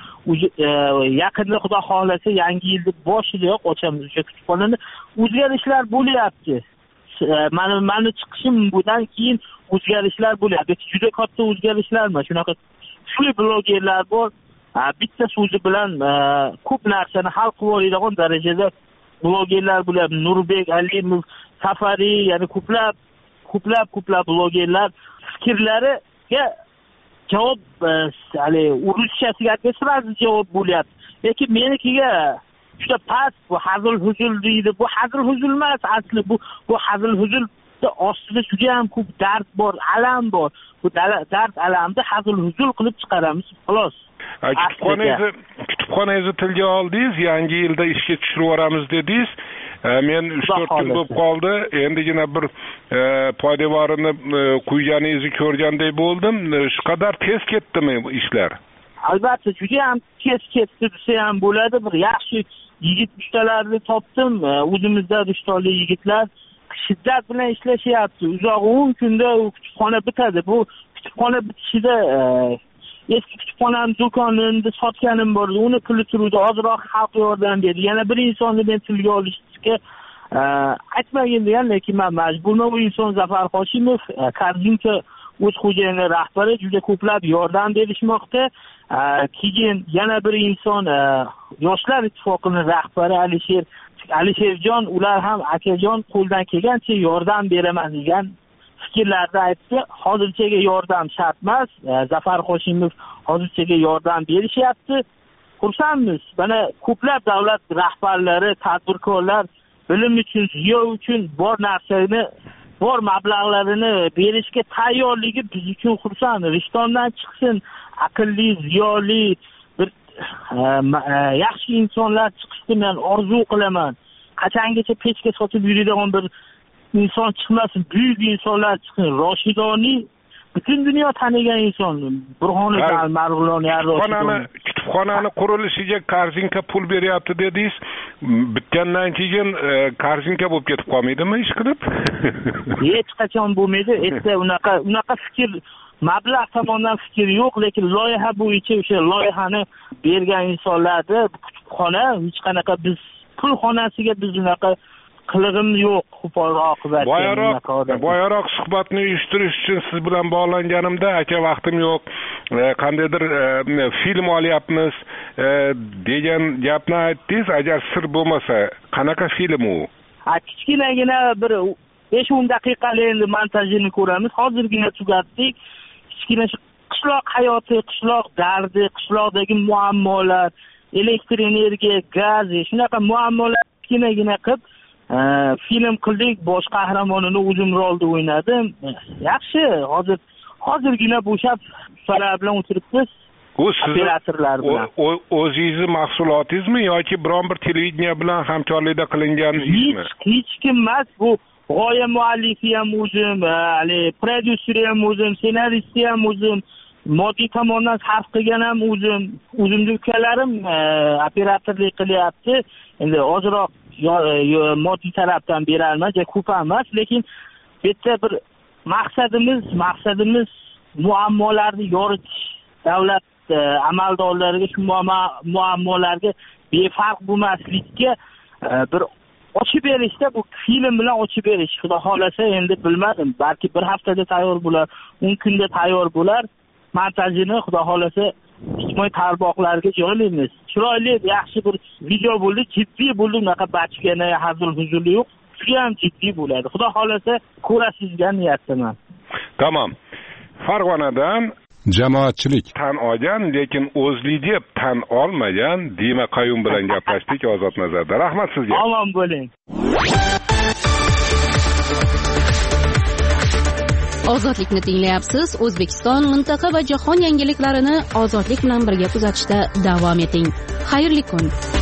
yaqinda xudo xolasa yangi yilning boshidayoq ochamiz o'sha kutubxonani. O'zgarishlar bo'lyapti. Mana meni chiqishim bundan keyin o'zgarishlar bo'lyapti. Juda katta o'zgarishlar, mana shunaqa kuchli blogerlar bor. Bitta so'zi bilan ko'p narsani hal qilib oladigan darajada blogerlar bo'lyapti. Nurbek Alimov, Safariy, ya'ni ko'plab ko'plab ko'plab blogerlar fikrlariga javob, hali urushchasiga sirasiz javob bo'lyapti. Lekin menikiga juda past, bu hazil huzul deydi. Bu hazil huzul emas, asli bu bu hazil huzul ostida juda ham ko'p dard bor, alam bor. Bu dard alamni hazil huzul qilib chiqaramiz, xolos. Kutubxonangizni kutubxonangizni tilga oldingiz, yangi yilda ishga tushirib yuboramiz dedingiz. Men uch to'rt kun bo'lib qoldi. Endigina bir poydevorini quyganingizni ko'rgandek bo'ldim. Shu qadar tez ketdimi ishlar? Albatta, juda ham tez ketdi desa ham bo'ladi. Bir yaxshi yigit ustalarni topdim. O'zimizda rishtonli yigitlar shiddat bilan ishlashyapti. Uzoq o'n kunda u kutubxona bitadi. Bu kutubxona bitishida eski kutubxonam do'konimni sotganim bor, uni puli turuvdi, ozroq xalq yordam berdi. Yana bir insonni men tilga olishga aytmagin degan, lekin men majburman. Bu inson Zafar Hoshimov, Korzinka o'z xo'jayini rahbari, juda ko'plab yordam berishmoqda. Keyin yana bir inson Yoshlar ittifoqining rahbari Alisher Alisherjon, ular ham akajon qo'ldan kelgancha yordam beraman degan fikrlarda aytdi. Hozirchaga yordam shart emas. Zafar Hoshimov hozirchaga yordam berishyapti. Xursandmiz. Mana ko'plab davlat rahbarlari, tadbirkorlar bilim uchun, ziyo uchun bor narsani, bor mablag'larini berishga tayyorligi biz uchun xursand. Rishtondan chiqsin aqlli, ziyoli, bir yaxshi insonlar chiqishni men orzu qilaman. Qachongacha pechka sotib yuradigan bir inson chiqmasin, buyuk insonlar chiqsin. Roshidoniy butun dunyo tanigan inson. Burxoniddin Marg'iloniy Roshidoniy. Kutubxonani qurilishiga Korzinka pul beryapti dedingiz. Bitgandan keyin Korzinka bo'lib ketib qolmaydimi ish qilib? Hech qachon bo'lmaydi. Endi unaqa unaqa fikr mablag' tomonidan fikr yo'q, lekin loyiha bo'yicha o'sha loyihani bergan insonlarni kutubxona hech qanaqa biz pul xonasiga biz unaqa qilig'imiz yo'q. Boyaroq boyaroq suhbatni uyushtirish uchun siz bilan bog'langanimda aka vaqtim yo'q, qandaydir film olyapmiz degan gapni aytdingiz. Agar sir bo'lmasa, qanaqa film u? Ha, kichkinagina bir besh o'n daqiqalik endi montajini ko'ramiz. Hozirgina tugatdik. Kichkina qishloq hayoti, qishloq dardi, qishloqdagi muammolar, elektr energiya, gaz, shunaqa muammolar kichkinagina qilib film qildik. Bosh qahramonini o'zim rolda o'ynadim. Yaxshi, hozir hozirgina bo'shab ustalar bilan o'tiribmiz. U operatorlar bilan. O'zingizning mahsulotingizmi yoki biron bir televideniya bilan hamkorlikda qilingan ishmi? Hech kim emas, bu g'oya muallifi ham o'zim, hali prodyuseri ham o'zim, ssenaristi ham o'zim. moddiy tomondan sarf qilgan ham o'zim, o'zimni ukalarim operatorlik qilyapti. Endi ozroq moddiy tarafdan beralman, juda ko'p emas, lekin bu yerda bir maqsadimiz, maqsadimiz muammolarni yoritish, davlat amaldorlariga shu muammolarga befarq bo'lmaslikka bir ochib berishda, bu film bilan ochib berish. Xudo xolasa endi bilmadim, balki bir haftada tayyor bo'lar, o'n kunda tayyor bo'lar. Montajini xudo xolasa ijtimoiy tarmoqlarga joylaymiz. Chiroyli, yaxshi bir video bo'ldi, jiddiy bo'ldi, unaqa bachkana, hazil huzuli yo'q. Juda ham jiddiy bo'ladi. Xudo xolasa ko'rasiz degan niyatdaman. Tamam. Farg'onadan jamoatchilik tan olgan, lekin o'zlik deb tan olmagan Dima Qayum bilan gaplashdik Ozod Nazarda. Rahmat sizga. Omon bo'ling. Ozodlikni tinglayapsiz. O'zbekiston, mintaqa va jahon yangiliklarini ozodlik bilan birga kuzatishda davom eting. Xayrli kun.